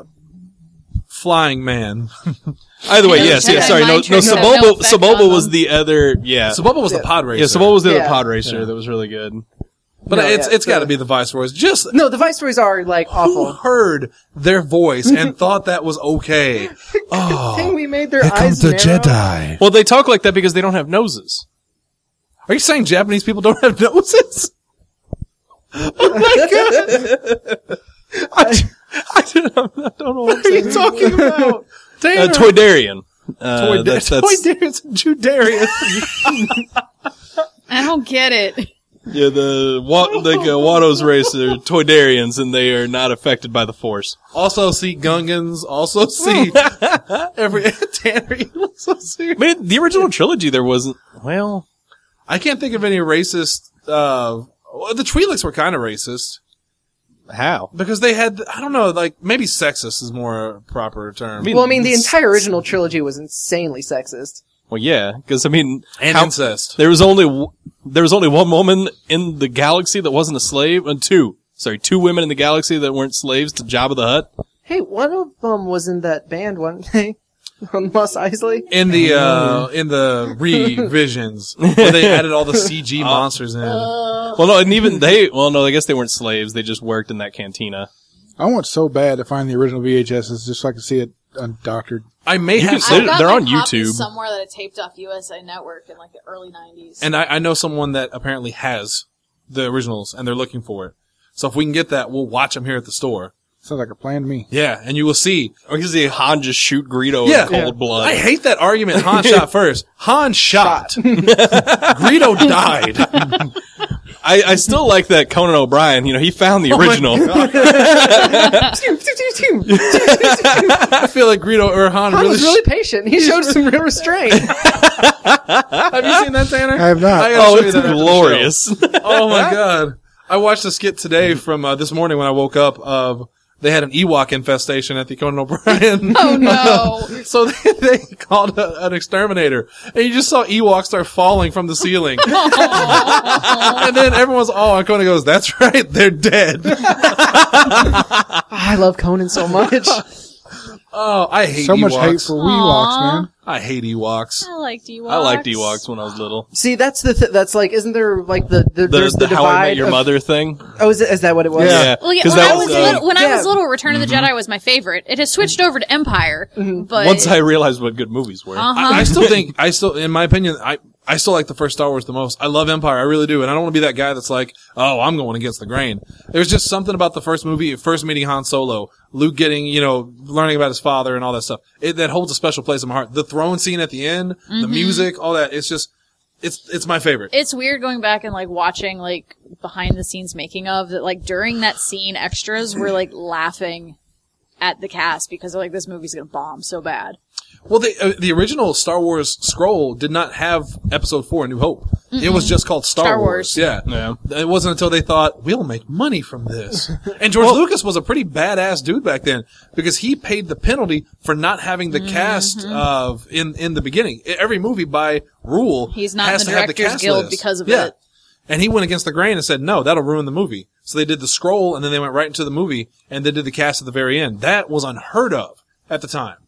Speaker 1: flying man.
Speaker 3: Either way,
Speaker 5: Yeah,
Speaker 3: yes,
Speaker 5: Jedi
Speaker 3: yeah, sorry, no,
Speaker 5: mind
Speaker 3: no,
Speaker 5: tricks have
Speaker 3: Sebulba,
Speaker 5: no effect
Speaker 3: Sebulba
Speaker 5: on
Speaker 3: was
Speaker 5: them.
Speaker 3: the other, yeah.
Speaker 1: Sebulba was the pod racer.
Speaker 3: Yeah, Sebulba was the other
Speaker 2: Yeah.
Speaker 3: pod racer
Speaker 1: Yeah.
Speaker 3: that was really good.
Speaker 1: But
Speaker 2: No,
Speaker 1: it's
Speaker 2: yeah,
Speaker 1: it's got to
Speaker 2: the-
Speaker 1: be the Viceroys. Just
Speaker 2: no, the Viceroys are like
Speaker 1: who
Speaker 2: awful.
Speaker 1: heard their voice and thought that was okay? Oh,
Speaker 2: Thing we made their eyes narrow.
Speaker 3: Well, they talk like that because they don't have noses.
Speaker 1: Are you saying Japanese people don't have noses? Oh my god!
Speaker 3: I, I, don't, I don't know what I'm
Speaker 1: What are you
Speaker 3: saying.
Speaker 1: talking about?
Speaker 3: Uh,
Speaker 1: Tanner.
Speaker 3: Toydarian. Uh,
Speaker 1: Toy,
Speaker 3: that's,
Speaker 1: Toy
Speaker 3: that's,
Speaker 1: Darius and Judarius.
Speaker 5: I don't get it.
Speaker 3: yeah, the, Wa- like, uh, Watto's race are Toydarians and they are not affected by the Force.
Speaker 1: Also see Gungans. Also see every Tanner. You look so
Speaker 3: I
Speaker 1: serious.
Speaker 3: mean, the original trilogy there wasn't, well,
Speaker 1: I can't think of any racist. Uh, well, the Twi'leks were kind of racist
Speaker 3: how?
Speaker 1: because they had. I don't know. Like maybe sexist is more a proper term.
Speaker 3: mean-
Speaker 2: Well, I mean, the entire original trilogy was insanely sexist.
Speaker 3: Well, yeah, because I mean,
Speaker 1: and
Speaker 3: how-
Speaker 1: incest.
Speaker 3: there was only w- there was only one woman in the galaxy that wasn't a slave, and two, sorry, two women in the galaxy that weren't slaves to Jabba the Hutt.
Speaker 2: Hey, one of them was in that band one day on Mos Eisley.
Speaker 1: In the uh in the revisions where they added all the C G monsters in.
Speaker 3: Well, no, and even they, well, no, I guess they weren't slaves; they just worked in that cantina.
Speaker 4: I want so bad to find the original V H Ses just so I can see it undoctored.
Speaker 1: I may
Speaker 3: You
Speaker 1: have
Speaker 3: can- They're-
Speaker 5: I've got
Speaker 3: they're
Speaker 5: my
Speaker 3: on
Speaker 5: copies
Speaker 3: YouTube.
Speaker 5: somewhere that I taped off U S A Network in like the early nineties.
Speaker 1: and I, I know someone that apparently has the originals and they're looking for it. So if we can get that, we'll watch them here at the store.
Speaker 4: Sounds like a plan to me.
Speaker 1: Yeah, and you will see.
Speaker 3: Or you can see Han just shoot Greedo
Speaker 1: Yeah.
Speaker 3: in cold
Speaker 1: Yeah.
Speaker 3: blood.
Speaker 1: I hate that argument. Han shot first. Han shot. Greedo died.
Speaker 3: I, I still like that Conan O'Brien. You know, he found the original.
Speaker 1: I feel like Greedo or Han,
Speaker 2: Han
Speaker 1: really.
Speaker 2: was really patient. He showed some real restraint.
Speaker 1: Have you seen that, Tanner?
Speaker 4: I have not.
Speaker 1: I gotta
Speaker 3: Oh,
Speaker 1: show you
Speaker 3: it's
Speaker 1: that after the show.
Speaker 3: glorious.
Speaker 1: Oh my god. I watched a skit today from uh, this morning when I woke up of they had an Ewok infestation at the Conan O'Brien.
Speaker 5: Oh no.
Speaker 1: So they, they called a, an exterminator, and you just saw Ewoks start falling from the ceiling. And then everyone's all, and Conan goes, "That's right, they're dead."
Speaker 2: I love Conan so much.
Speaker 1: Oh, I hate
Speaker 4: So
Speaker 1: Ewoks.
Speaker 4: much hate for Weewoks,
Speaker 5: Aw.
Speaker 4: man.
Speaker 1: I hate Ewoks.
Speaker 5: I liked Ewoks.
Speaker 3: I liked Ewoks when I was little.
Speaker 2: See, that's the th- that's like, isn't there like the the,
Speaker 3: The,
Speaker 2: there's
Speaker 3: the,
Speaker 2: the,
Speaker 3: How I Met
Speaker 2: divide
Speaker 3: Your
Speaker 2: of-
Speaker 3: Mother thing.
Speaker 2: Oh, is, it, is that what it was?
Speaker 4: Yeah.
Speaker 5: Well, yeah,
Speaker 3: 'Cause
Speaker 5: when
Speaker 3: that
Speaker 5: I
Speaker 3: was,
Speaker 5: was
Speaker 3: uh,
Speaker 5: little, when I
Speaker 2: yeah.
Speaker 5: was little, Return of the Jedi was my favorite. It has switched over to Empire, but
Speaker 3: Once I realized what good movies were.
Speaker 5: uh-huh.
Speaker 1: I, I still think, I still, in my opinion, I, I still like the first Star Wars the most. I love Empire, I really do, and I don't want to be that guy that's like, oh, I'm going against the grain. There's just something about the first movie, first meeting Han Solo, Luke getting, you know, learning about his father and all that stuff. It, that holds a special place in my heart. The throne scene at the end, the music, all that, it's just, it's, it's my favorite.
Speaker 5: it's weird going back and like watching like behind the scenes making of that. Like during that scene, extras were like laughing at the cast because they're like, this movie's gonna bomb so bad.
Speaker 1: Well, the uh, the original Star Wars scroll did not have Episode Four: A New Hope. It was just called Star,
Speaker 5: Star
Speaker 1: Wars.
Speaker 5: Wars.
Speaker 1: Yeah,
Speaker 3: Yeah.
Speaker 1: It wasn't until they thought we'll make money from this. And George Lucas was a pretty badass dude back then because he paid the penalty for not having the cast of in in the beginning. Every movie by rule
Speaker 5: He's not
Speaker 1: has
Speaker 5: in the
Speaker 1: to have the
Speaker 5: Directors
Speaker 1: cast
Speaker 5: Guild
Speaker 1: list.
Speaker 5: because of
Speaker 1: yeah.
Speaker 5: it.
Speaker 1: And he went against the grain and said, no, that'll ruin the movie. So they did the scroll and then they went right into the movie and they did the cast at the very end. That was unheard of at the time.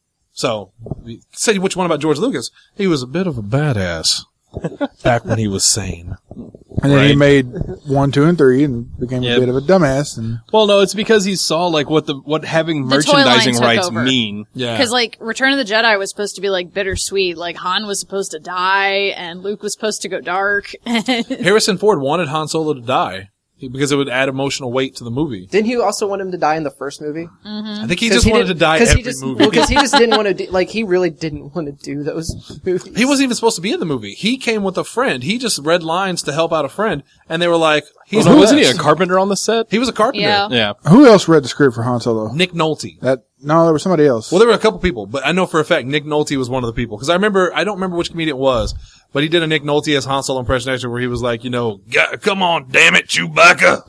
Speaker 1: So, say which one about George Lucas? He was a bit of a badass back when he was sane.
Speaker 4: And then he
Speaker 3: Right.
Speaker 4: made one, two, and three, and became
Speaker 3: Yep.
Speaker 4: a bit of a dumbass. And
Speaker 3: Well, no, it's because he saw like what the what having
Speaker 5: The toy line
Speaker 3: merchandising
Speaker 5: took
Speaker 3: rights
Speaker 5: over.
Speaker 3: mean.
Speaker 1: Yeah.
Speaker 5: Because like Return of the Jedi was supposed to be like bittersweet. Like Han was supposed to die and Luke was supposed to go dark.
Speaker 1: Harrison Ford wanted Han Solo to die because it would add emotional weight to the movie.
Speaker 2: Didn't he also want him to die in the first movie?
Speaker 1: I think he
Speaker 2: 'Cause
Speaker 1: just
Speaker 2: he
Speaker 1: wanted
Speaker 2: did-
Speaker 1: to die
Speaker 2: 'cause
Speaker 1: every
Speaker 2: he just,
Speaker 1: movie.
Speaker 2: Well, because he just didn't want to do, like, he really didn't want to do those movies.
Speaker 1: He wasn't even supposed to be in the movie. He came with a friend. He just read lines to help out a friend, and they were like, "He's
Speaker 3: Oh,
Speaker 1: the
Speaker 3: wasn't he a
Speaker 1: best."
Speaker 3: carpenter on the set?
Speaker 1: He was a carpenter.
Speaker 5: Yeah.
Speaker 3: Yeah.
Speaker 4: who else read the script for Han Solo?
Speaker 1: Nick Nolte.
Speaker 4: That no, there was somebody else.
Speaker 1: Well, there were a couple people, but I know for a fact Nick Nolte was one of the people. Because I remember, I don't remember which comedian it was, but he did a Nick Nolte as Han Solo impersonation where he was like, you know, "G- come on, damn it, Chewbacca.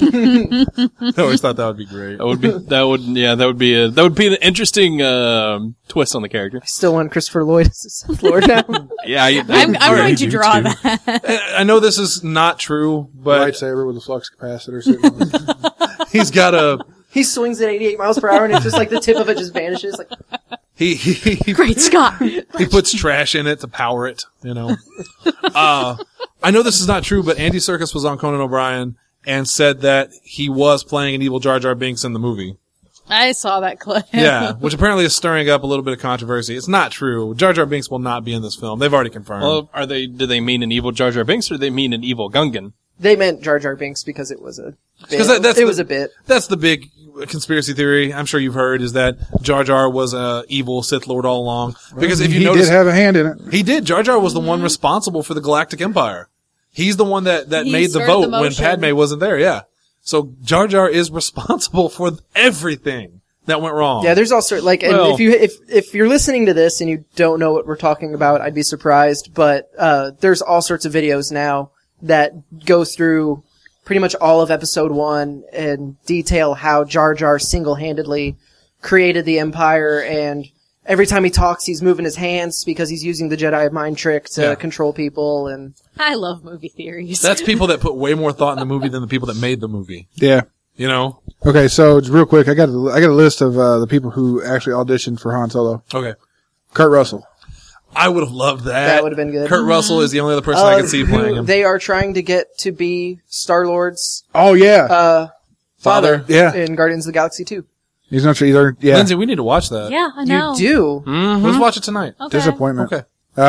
Speaker 1: I always thought that would be great.
Speaker 3: That would be that would yeah that would be a that would be an interesting um, twist on the character.
Speaker 2: Still want Christopher Lloyd as Sith Lord now.
Speaker 3: Yeah, I,
Speaker 5: I'm, I'm going to
Speaker 3: do
Speaker 5: draw
Speaker 3: too.
Speaker 5: that.
Speaker 1: I know this is not true, but
Speaker 4: lightsaber with a flux capacitor sitting on it.
Speaker 1: he's got a,
Speaker 2: He swings at eighty-eight miles per hour and it's just like the tip of it just vanishes. Like,
Speaker 1: he, he, he
Speaker 5: Great Scott.
Speaker 1: He puts trash in it to power it, you know. Uh, I know this is not true, but Andy Serkis was on Conan O'Brien and said that he was playing an evil Jar Jar Binks in the movie.
Speaker 5: I saw that clip.
Speaker 1: Yeah, which apparently is stirring up a little bit of controversy. It's not true. Jar Jar Binks will not be in this film. They've already confirmed.
Speaker 3: Well, are they? Do they mean an evil Jar Jar Binks or do they mean an evil Gungan?
Speaker 2: they meant Jar Jar Binks because it was a bit.
Speaker 1: 'Cause that- that's
Speaker 2: it
Speaker 1: the-
Speaker 2: was a bit.
Speaker 1: That's the big conspiracy theory I'm sure you've heard is that Jar Jar was a evil Sith Lord all along. Because if you
Speaker 4: he
Speaker 1: notice,
Speaker 4: did have a hand in it.
Speaker 1: he did. Jar Jar was the one responsible for the Galactic Empire. He's the one that, that
Speaker 5: He
Speaker 1: made the
Speaker 5: started
Speaker 1: vote
Speaker 5: the
Speaker 1: when
Speaker 5: motion.
Speaker 1: Padme wasn't there, yeah. So Jar Jar is responsible for everything that went wrong.
Speaker 2: Yeah, there's also like, and
Speaker 3: Well-
Speaker 2: if you if if you're listening to this and you don't know what we're talking about, I'd be surprised. But uh, there's all sorts of videos now that go through pretty much all of Episode One and detail how Jar Jar single-handedly created the Empire, and every time he talks, he's moving his hands because he's using the Jedi mind trick to
Speaker 1: Yeah.
Speaker 2: control people. And
Speaker 5: I love movie theories.
Speaker 1: That's people that put way more thought in the movie than the people that made the movie.
Speaker 4: Yeah.
Speaker 1: You know?
Speaker 4: Okay, so just real quick, I got a, I got a list of uh, the people who actually auditioned for Han Solo.
Speaker 1: Okay.
Speaker 4: Kurt Russell.
Speaker 1: I would have loved that.
Speaker 2: That would have been good.
Speaker 1: Kurt Russell is the only other person I
Speaker 2: Uh,
Speaker 1: could see
Speaker 2: who-
Speaker 1: playing him.
Speaker 2: They are trying to get to be Star-Lord's
Speaker 4: Oh yeah,
Speaker 2: uh, father,
Speaker 1: Father.
Speaker 4: Yeah.
Speaker 2: in Guardians of the Galaxy two.
Speaker 4: he's not sure either. Yeah,
Speaker 1: Lindsay, we need to watch that.
Speaker 5: yeah, I know.
Speaker 2: You do?
Speaker 1: Let's watch it tonight.
Speaker 5: Okay.
Speaker 4: disappointment.
Speaker 1: Okay.
Speaker 4: Uh,
Speaker 1: What,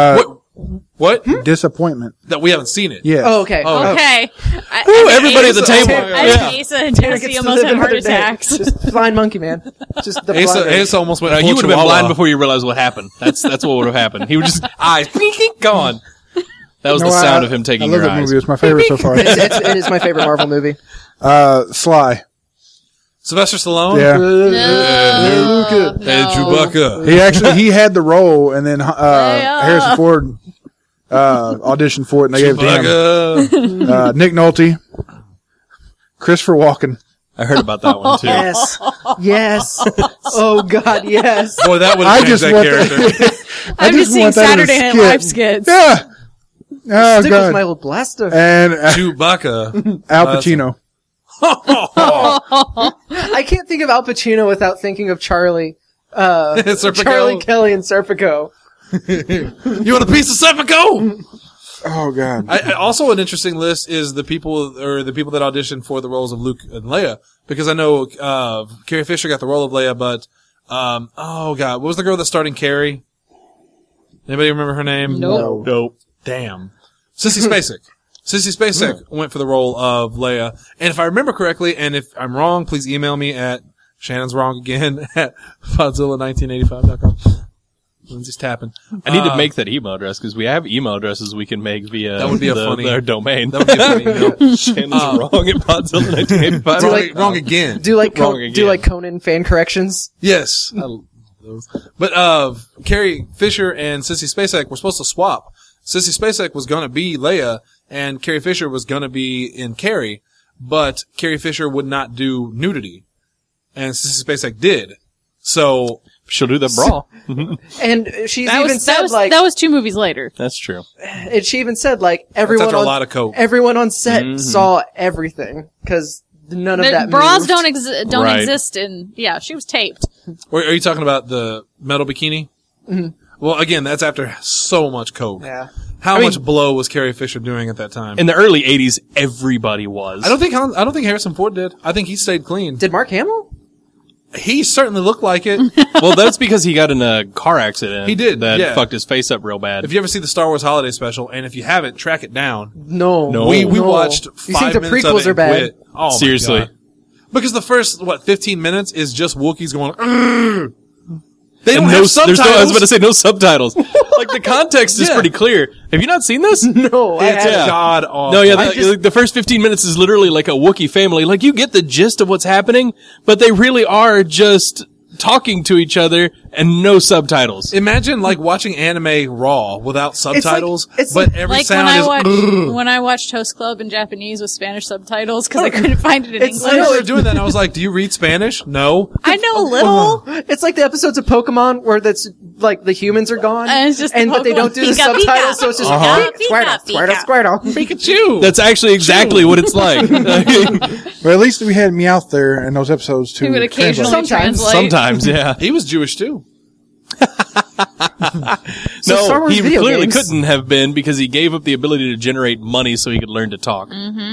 Speaker 1: What?
Speaker 4: Disappointment.
Speaker 1: That we haven't seen it.
Speaker 4: Yes.
Speaker 2: Oh, okay.
Speaker 1: Oh.
Speaker 5: Okay. I,
Speaker 3: Woo,
Speaker 5: I
Speaker 3: everybody at the
Speaker 5: Asa-
Speaker 3: table.
Speaker 5: I
Speaker 3: Yeah.
Speaker 5: think Asa and
Speaker 2: Tanner
Speaker 5: Jesse
Speaker 2: gets to
Speaker 5: almost
Speaker 2: live
Speaker 5: had heart
Speaker 2: another day.
Speaker 5: attacks.
Speaker 2: Just blind monkey man. Just the
Speaker 1: Asa,
Speaker 2: blind.
Speaker 1: Asa almost went
Speaker 3: Uh,
Speaker 1: full
Speaker 3: you would have been
Speaker 1: chihuahua.
Speaker 3: blind before you realized what happened. That's that's what would have happened. He would just eyes gone. That was
Speaker 4: No,
Speaker 3: the
Speaker 4: I-
Speaker 3: sound of him taking
Speaker 4: I love
Speaker 3: your
Speaker 4: that
Speaker 3: eyes.
Speaker 4: movie. It's my favorite so far.
Speaker 2: It's, it's, it is my favorite Marvel movie.
Speaker 4: Uh, Sly.
Speaker 1: Sylvester Stallone?
Speaker 4: Yeah.
Speaker 5: No.
Speaker 1: Hey, Chewbacca.
Speaker 4: He actually, he had the role and then, uh,
Speaker 5: Yeah.
Speaker 4: Harrison Ford, uh, auditioned for it and they gave it to him.
Speaker 1: Chewbacca.
Speaker 4: Uh, Nick Nolte. Christopher Walken.
Speaker 3: I heard about that one too.
Speaker 2: Yes. Yes. Oh God, yes.
Speaker 1: Boy, that would
Speaker 4: I
Speaker 1: have changed
Speaker 4: just
Speaker 1: that
Speaker 4: want
Speaker 1: character.
Speaker 4: that. I
Speaker 5: I'm just seeing
Speaker 4: want that in a
Speaker 5: Saturday Night
Speaker 4: skit.
Speaker 5: Live skits.
Speaker 4: Yeah. Oh,
Speaker 2: Stick with
Speaker 4: God.
Speaker 2: my old blaster.
Speaker 4: And uh,
Speaker 1: Chewbacca.
Speaker 4: Al Pacino.
Speaker 2: I can't think of Al Pacino without thinking of Charlie. Uh,
Speaker 1: Serpico.
Speaker 2: Charlie Kelly and Serpico.
Speaker 1: You want a piece of Serpico?
Speaker 4: Oh, God.
Speaker 1: I, I, also, an interesting list is the people, or the people that auditioned for the roles of Luke and Leia, because I know uh Carrie Fisher got the role of Leia, but um, oh God, what was the girl that starred in Carrie? Anybody remember her name?
Speaker 5: Nope.
Speaker 1: Nope. Damn. Sissy Spacek. Sissy Spacek went for the role of Leia, and if I remember correctly, and if I'm wrong, please email me at Shannon's wrong again at Podzilla nineteen eighty-five dot com. Lindsay's tapping.
Speaker 3: I need to
Speaker 1: Uh,
Speaker 3: make that email address because we have email addresses we can make via
Speaker 1: That would be a
Speaker 3: the,
Speaker 1: funny-
Speaker 3: their domain.
Speaker 1: That would be a funny email.
Speaker 3: Shannon's
Speaker 1: Uh,
Speaker 3: wrong at Podzilla nineteen eighty-five.
Speaker 1: wrong,
Speaker 2: like-
Speaker 1: wrong again.
Speaker 2: Do like
Speaker 3: Wrong
Speaker 2: Con-
Speaker 3: again.
Speaker 2: do like Conan fan corrections.
Speaker 1: Yes. I love those. But, uh, Carrie Fisher and Sissy Spacek were supposed to swap. Sissy Spacek was gonna be Leia, and Carrie Fisher was gonna be in Carrie, but Carrie Fisher would not do nudity. And Sissy Spacek did. So,
Speaker 3: She'll do the brawl.
Speaker 2: And she's
Speaker 5: That
Speaker 2: even
Speaker 5: was,
Speaker 2: said
Speaker 5: that, was,
Speaker 2: like,
Speaker 5: that was two movies later.
Speaker 3: That's true.
Speaker 2: and she even said like
Speaker 1: that's
Speaker 2: everyone
Speaker 1: after a
Speaker 2: on
Speaker 1: lot of coke.
Speaker 2: everyone on set
Speaker 3: Mhm.
Speaker 2: saw everything because none of
Speaker 5: The
Speaker 2: that
Speaker 5: bras
Speaker 2: moved.
Speaker 5: don't exi- don't
Speaker 3: Right.
Speaker 5: exist in. Yeah, she was taped.
Speaker 1: Or are you talking about the metal bikini?
Speaker 2: Mm-hmm.
Speaker 1: Well, again, that's after so much coke.
Speaker 2: Yeah.
Speaker 1: How
Speaker 3: I mean-
Speaker 1: much blow was Carrie Fisher doing at that time?
Speaker 3: In the early eighties, everybody was.
Speaker 1: I don't think I don't think Harrison Ford did. I think he stayed clean.
Speaker 2: Did Mark Hamill?
Speaker 1: He certainly looked like it.
Speaker 3: Well, that's because he got in a car accident.
Speaker 1: He did,
Speaker 3: That
Speaker 1: yeah.
Speaker 3: fucked his face up real bad.
Speaker 1: If you ever see the Star Wars Holiday Special, and if you haven't, track it down.
Speaker 2: No.
Speaker 3: No.
Speaker 1: We we
Speaker 2: No.
Speaker 1: watched
Speaker 2: You
Speaker 1: five
Speaker 2: think the
Speaker 1: minutes of
Speaker 2: prequels
Speaker 1: it
Speaker 2: are
Speaker 1: and
Speaker 2: bad?
Speaker 1: quit. Oh, my
Speaker 3: Seriously.
Speaker 1: God. Because the first what fifteen minutes is just Wookiees going. "Urgh." They don't
Speaker 3: And
Speaker 1: have
Speaker 3: no,
Speaker 1: subtitles.
Speaker 3: there's no, I was about to say no subtitles. Like the context is
Speaker 1: Yeah.
Speaker 3: pretty clear. Have you not seen this?
Speaker 2: No, I
Speaker 1: It's
Speaker 2: haven't.
Speaker 1: god awful.
Speaker 3: No, yeah,
Speaker 2: I
Speaker 3: the,
Speaker 2: just-
Speaker 3: like, the first fifteen minutes is literally like a Wookiee family. Like you get the gist of what's happening, but they really are just talking to each other and no subtitles.
Speaker 1: Imagine like watching anime raw without subtitles,
Speaker 2: it's
Speaker 1: but
Speaker 2: like-
Speaker 1: every
Speaker 5: Like
Speaker 1: sound
Speaker 5: when I
Speaker 1: is.
Speaker 5: watched
Speaker 1: "Urgh."
Speaker 5: when I watched Host Club in Japanese with Spanish subtitles because I couldn't find it in
Speaker 2: It's-
Speaker 1: I
Speaker 5: English.
Speaker 1: know they're doing that, and I was like, "Do you read Spanish?" No.
Speaker 5: I know a little.
Speaker 2: It's like the episodes of Pokemon where that's like the humans are gone,
Speaker 5: And it's just the
Speaker 2: and but they
Speaker 5: Pokemon.
Speaker 2: don't do the
Speaker 5: Pika,
Speaker 2: subtitles,
Speaker 5: Pika.
Speaker 2: so it's just
Speaker 5: Uh-huh.
Speaker 2: Squirtle,
Speaker 5: Pika,
Speaker 2: Squirtle,
Speaker 5: Pika.
Speaker 2: Squirtle.
Speaker 1: Pikachu.
Speaker 3: That's actually exactly what it's like.
Speaker 4: But at least we had Meowth there in those episodes too.
Speaker 5: Who would occasionally
Speaker 2: Sometimes.
Speaker 5: translate.
Speaker 3: Sometimes, yeah.
Speaker 1: He was Jewish too.
Speaker 2: So Star
Speaker 3: No,
Speaker 2: Wars
Speaker 3: he
Speaker 2: video
Speaker 3: clearly
Speaker 2: games-
Speaker 3: couldn't have been because he gave up the ability to generate money so he could learn to talk.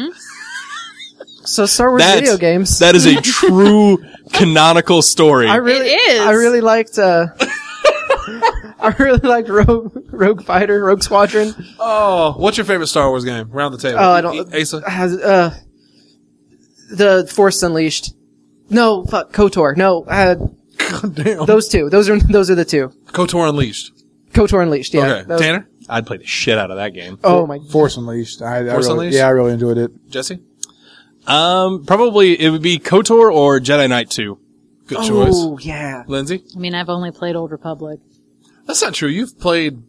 Speaker 2: So Star Wars
Speaker 3: That's-
Speaker 2: video games.
Speaker 3: That is a true canonical story.
Speaker 2: I really,
Speaker 5: It is.
Speaker 2: I really liked. Uh, I really liked Rogue, Rogue Fighter, Rogue Squadron.
Speaker 1: Oh, what's your favorite Star Wars game? Round the table.
Speaker 2: Oh, I don't.
Speaker 1: Asa.
Speaker 2: Has, uh, the Force Unleashed. No, fuck, KOTOR. No, uh,
Speaker 1: God damn.
Speaker 2: those two. Those are those are the two.
Speaker 1: KOTOR Unleashed.
Speaker 2: KOTOR Unleashed. Yeah.
Speaker 1: Okay,
Speaker 2: Those-
Speaker 1: Tanner,
Speaker 3: I'd play the shit out of that game.
Speaker 2: Oh my.
Speaker 4: Force Unleashed. I, I
Speaker 1: Force
Speaker 4: really,
Speaker 1: Unleashed?
Speaker 4: Yeah, I really enjoyed it.
Speaker 1: Jesse.
Speaker 3: Um, probably it would be KOTOR or Jedi Knight two.
Speaker 1: Good choice.
Speaker 2: Oh yeah.
Speaker 1: Lindsay.
Speaker 5: I mean, I've only played Old Republic.
Speaker 1: That's not true. You've played.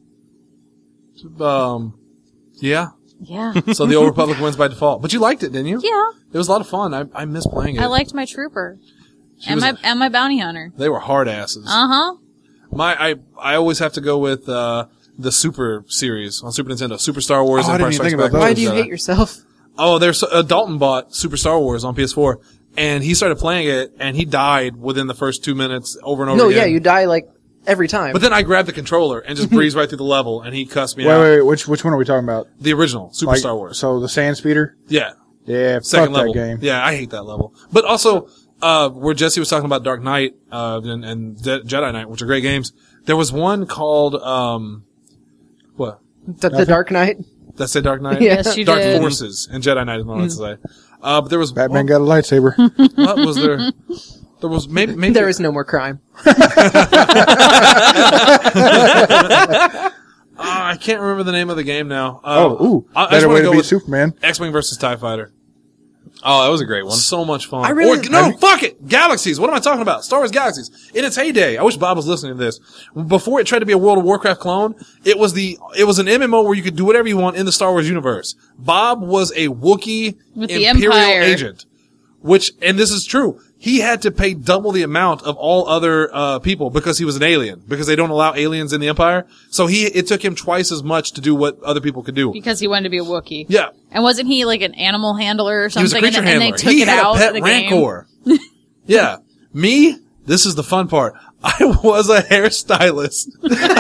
Speaker 1: Um. Yeah.
Speaker 5: Yeah.
Speaker 1: So the Old Republic wins by default, but you liked it, didn't you?
Speaker 5: Yeah.
Speaker 1: It was a lot of fun. I I miss playing it.
Speaker 5: I liked my trooper.
Speaker 1: She
Speaker 5: And
Speaker 1: was
Speaker 5: my,
Speaker 1: a-
Speaker 5: and my bounty hunter.
Speaker 1: They were hard asses.
Speaker 5: Uh huh.
Speaker 1: My I I always have to go with uh the Super series on Super Nintendo, Super Star Wars.
Speaker 4: Oh, I
Speaker 1: Empire
Speaker 4: didn't even
Speaker 1: Strikes
Speaker 4: think about
Speaker 1: Back,
Speaker 2: Why
Speaker 1: and
Speaker 2: do you
Speaker 1: Jedi.
Speaker 2: hate yourself?
Speaker 1: Oh, there's uh, Dalton bought Super Star Wars on P S four, and he started playing it, and he died within the first two minutes over and over
Speaker 2: No,
Speaker 1: again.
Speaker 2: yeah, you die like every time.
Speaker 1: But then I grabbed the controller and just breezed right through the level, and he cussed me
Speaker 4: Wait,
Speaker 1: out.
Speaker 4: wait, wait, which which one are we talking about?
Speaker 1: The original Super
Speaker 4: Like,
Speaker 1: Star Wars.
Speaker 4: So the Sand Speeder.
Speaker 1: Yeah,
Speaker 4: Yeah,
Speaker 1: second
Speaker 4: fuck
Speaker 1: level.
Speaker 4: that game.
Speaker 1: Yeah, I hate that level. But also, uh, where Jesse was talking about Dark Knight uh, and, and De- Jedi Knight, which are great games. There was one called um, What?
Speaker 2: The, the Dark Knight.
Speaker 1: Did I say Dark Knight?
Speaker 2: Yeah.
Speaker 5: Yes, you
Speaker 1: Dark
Speaker 5: did.
Speaker 1: Forces and Jedi Knight is what I meant to say. Uh, but there was
Speaker 4: Batman
Speaker 1: what,
Speaker 4: got a lightsaber.
Speaker 1: what was there? There was maybe maybe
Speaker 2: There is no more crime.
Speaker 1: Uh, I can't remember the name of the game now. Uh,
Speaker 4: oh, ooh.
Speaker 1: I, I just
Speaker 4: Better
Speaker 1: want
Speaker 4: way
Speaker 1: to
Speaker 4: to
Speaker 1: go
Speaker 4: beat
Speaker 1: with
Speaker 4: Superman.
Speaker 1: X-Wing versus TIE Fighter.
Speaker 3: Oh, that was a great one.
Speaker 1: So much fun.
Speaker 2: I really-
Speaker 1: Or, no,
Speaker 4: Have you-
Speaker 1: fuck it. Galaxies. What am I talking about? Star Wars Galaxies. In its heyday. I wish Bob was listening to this. Before it tried to be a World of Warcraft clone, it was the, it was an M M O where you could do whatever you want in the Star Wars universe. Bob was a Wookiee
Speaker 5: With the
Speaker 1: Imperial
Speaker 5: Empire.
Speaker 1: agent. Which, and this is true, he had to pay double the amount of all other, uh, people because he was an alien. Because they don't allow aliens in the Empire. So he, it took him twice as much to do what other people could do.
Speaker 5: Because he wanted to be a Wookiee.
Speaker 1: Yeah.
Speaker 5: And wasn't he like an animal handler or
Speaker 1: He was a
Speaker 5: something?
Speaker 1: creature
Speaker 5: and, and
Speaker 1: handler.
Speaker 5: they took
Speaker 1: he
Speaker 5: it
Speaker 1: had
Speaker 5: out
Speaker 1: a pet
Speaker 5: of the game?
Speaker 1: rancor. Yeah. Me, this is the fun part. I was a hairstylist.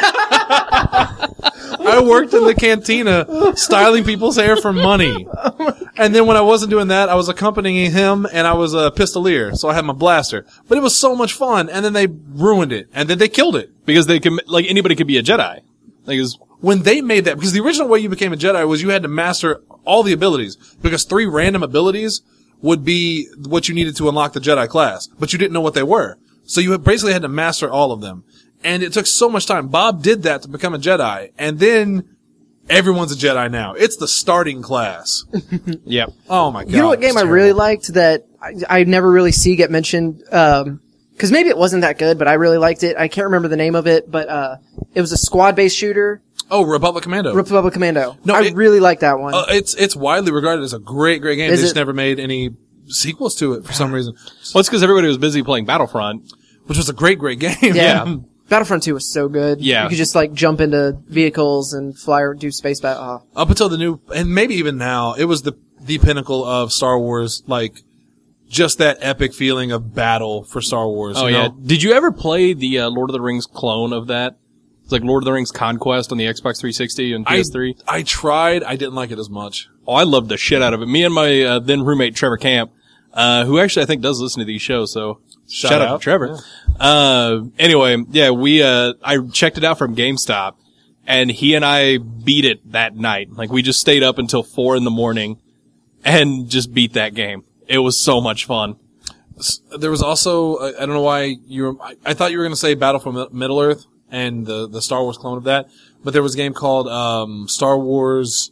Speaker 1: I worked in the cantina styling people's hair for money. And then when I wasn't doing that, I was accompanying him and I was a pistolier. So I had my blaster. But it was so much fun. And then they ruined it. And then they killed it.
Speaker 3: Because they can, like, anybody could be a Jedi. Like, it's,
Speaker 1: When they made that, because the original way you became a Jedi was you had to master all the abilities. Because three random abilities would be what you needed to unlock the Jedi class. But you didn't know what they were. So you basically had to master all of them. And it took so much time. Bob did that to become a Jedi. And then everyone's a Jedi now. It's the starting class.
Speaker 3: yeah.
Speaker 1: Oh my god.
Speaker 2: You know what game
Speaker 1: it's
Speaker 2: I
Speaker 1: terrible.
Speaker 2: really liked that I, I never really see get mentioned? Um, cause maybe it wasn't that good, but I really liked it. I can't remember the name of it, but, uh, it was a squad-based shooter.
Speaker 1: Oh, Republic Commando.
Speaker 2: Republic Commando.
Speaker 1: No,
Speaker 2: I
Speaker 1: it-
Speaker 2: really liked that one.
Speaker 1: Uh, it's, it's widely regarded as a great, great game.
Speaker 2: Is
Speaker 1: they just
Speaker 2: it-
Speaker 1: never made any sequels to it for some reason.
Speaker 3: Well, it's because everybody was busy playing Battlefront.
Speaker 1: Which was a great, great game.
Speaker 2: yeah. Battlefront two was so good.
Speaker 3: Yeah.
Speaker 2: You could just like jump into vehicles and fly or do space battle. Oh.
Speaker 1: Up until the new, and maybe even now, it was the, the pinnacle of Star Wars, like, just that epic feeling of battle for Star Wars.
Speaker 3: Oh,
Speaker 1: you
Speaker 3: yeah.
Speaker 1: know?
Speaker 3: Did you ever play the uh, Lord of the Rings clone of that? It's like Lord of the Rings Conquest on the Xbox three sixty and P S three.
Speaker 1: I, I tried, I didn't like it as much.
Speaker 3: Oh, I loved the shit out of it. Me and my uh, then roommate Trevor Camp, uh, who actually I think does listen to these shows, so shout,
Speaker 1: Shout
Speaker 3: out,
Speaker 1: out.
Speaker 3: to Trevor. Uh, anyway, yeah, we, uh, I checked it out from GameStop, and he and I beat it that night. Like, we just stayed up until four in the morning and just beat that game. It was so much fun.
Speaker 1: There was also, I I don't know why you were, I, I thought you were going to say Battle for Mi- Middle Earth and the, the Star Wars clone of that, but there was a game called, um, Star Wars,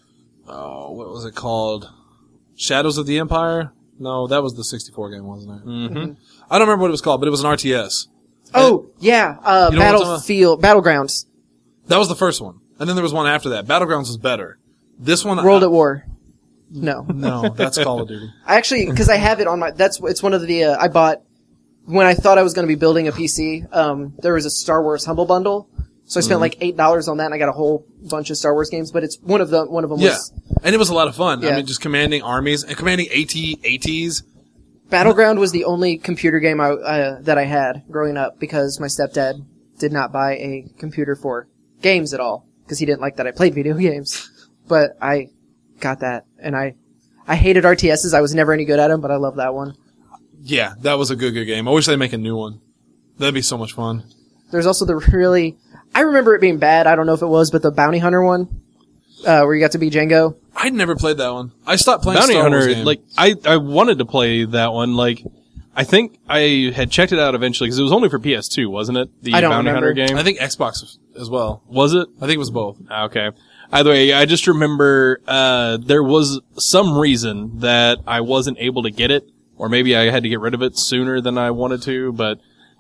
Speaker 1: oh, what was it called? Shadows of the Empire? No, that was the sixty-four game, wasn't it?
Speaker 3: Mm-hmm.
Speaker 1: I don't remember what it was called, but it was an R T S.
Speaker 2: Oh, yeah. Uh,
Speaker 1: You know what I'm talking
Speaker 2: Battlefield, Battlegrounds,
Speaker 1: That was the first one. And then there was one after that. Battlegrounds was better. This one,
Speaker 2: World
Speaker 1: I,
Speaker 2: at War. No.
Speaker 1: no, that's Call of Duty.
Speaker 2: I actually, cause I have it on my, that's, it's one of the, uh, I bought, when I thought I was going to be building a P C, um, there was a Star Wars Humble Bundle. So I spent
Speaker 1: Mm-hmm.
Speaker 2: like eight dollars on that and I got a whole bunch of Star Wars games, but it's one of the, one of them
Speaker 1: Yeah.
Speaker 2: was
Speaker 1: And it was a lot of fun. I
Speaker 2: Yeah.
Speaker 1: mean, just commanding armies and commanding AT, ATs.
Speaker 2: Battleground was the only computer game I, uh, that I had growing up because my stepdad did not buy a computer for games at all because he didn't like that I played video games. But I got that and I, I hated R T Ss. I was never any good at them, but I love that one.
Speaker 1: Yeah, that was a good, good game. I wish they'd make a new one. That'd be so much fun.
Speaker 2: There's also the really, I remember it being bad. I don't know if it was, but the Bounty Hunter one, uh, where you got to be Django.
Speaker 1: I'd never played that one. I stopped playing
Speaker 3: Bounty
Speaker 1: Star Wars
Speaker 3: Hunter,
Speaker 1: games.
Speaker 3: like, I, I wanted to play that one. Like, I think I had checked it out eventually because it was only for P S two, wasn't it? The
Speaker 2: I don't
Speaker 3: Bounty
Speaker 2: remember.
Speaker 3: Hunter game.
Speaker 1: I think Xbox as well.
Speaker 3: Was it?
Speaker 1: I think it was both.
Speaker 3: Ah, okay. Either way, I just remember, uh, there was some reason that I wasn't able to get it, or maybe I had to get rid of it sooner than I wanted to, but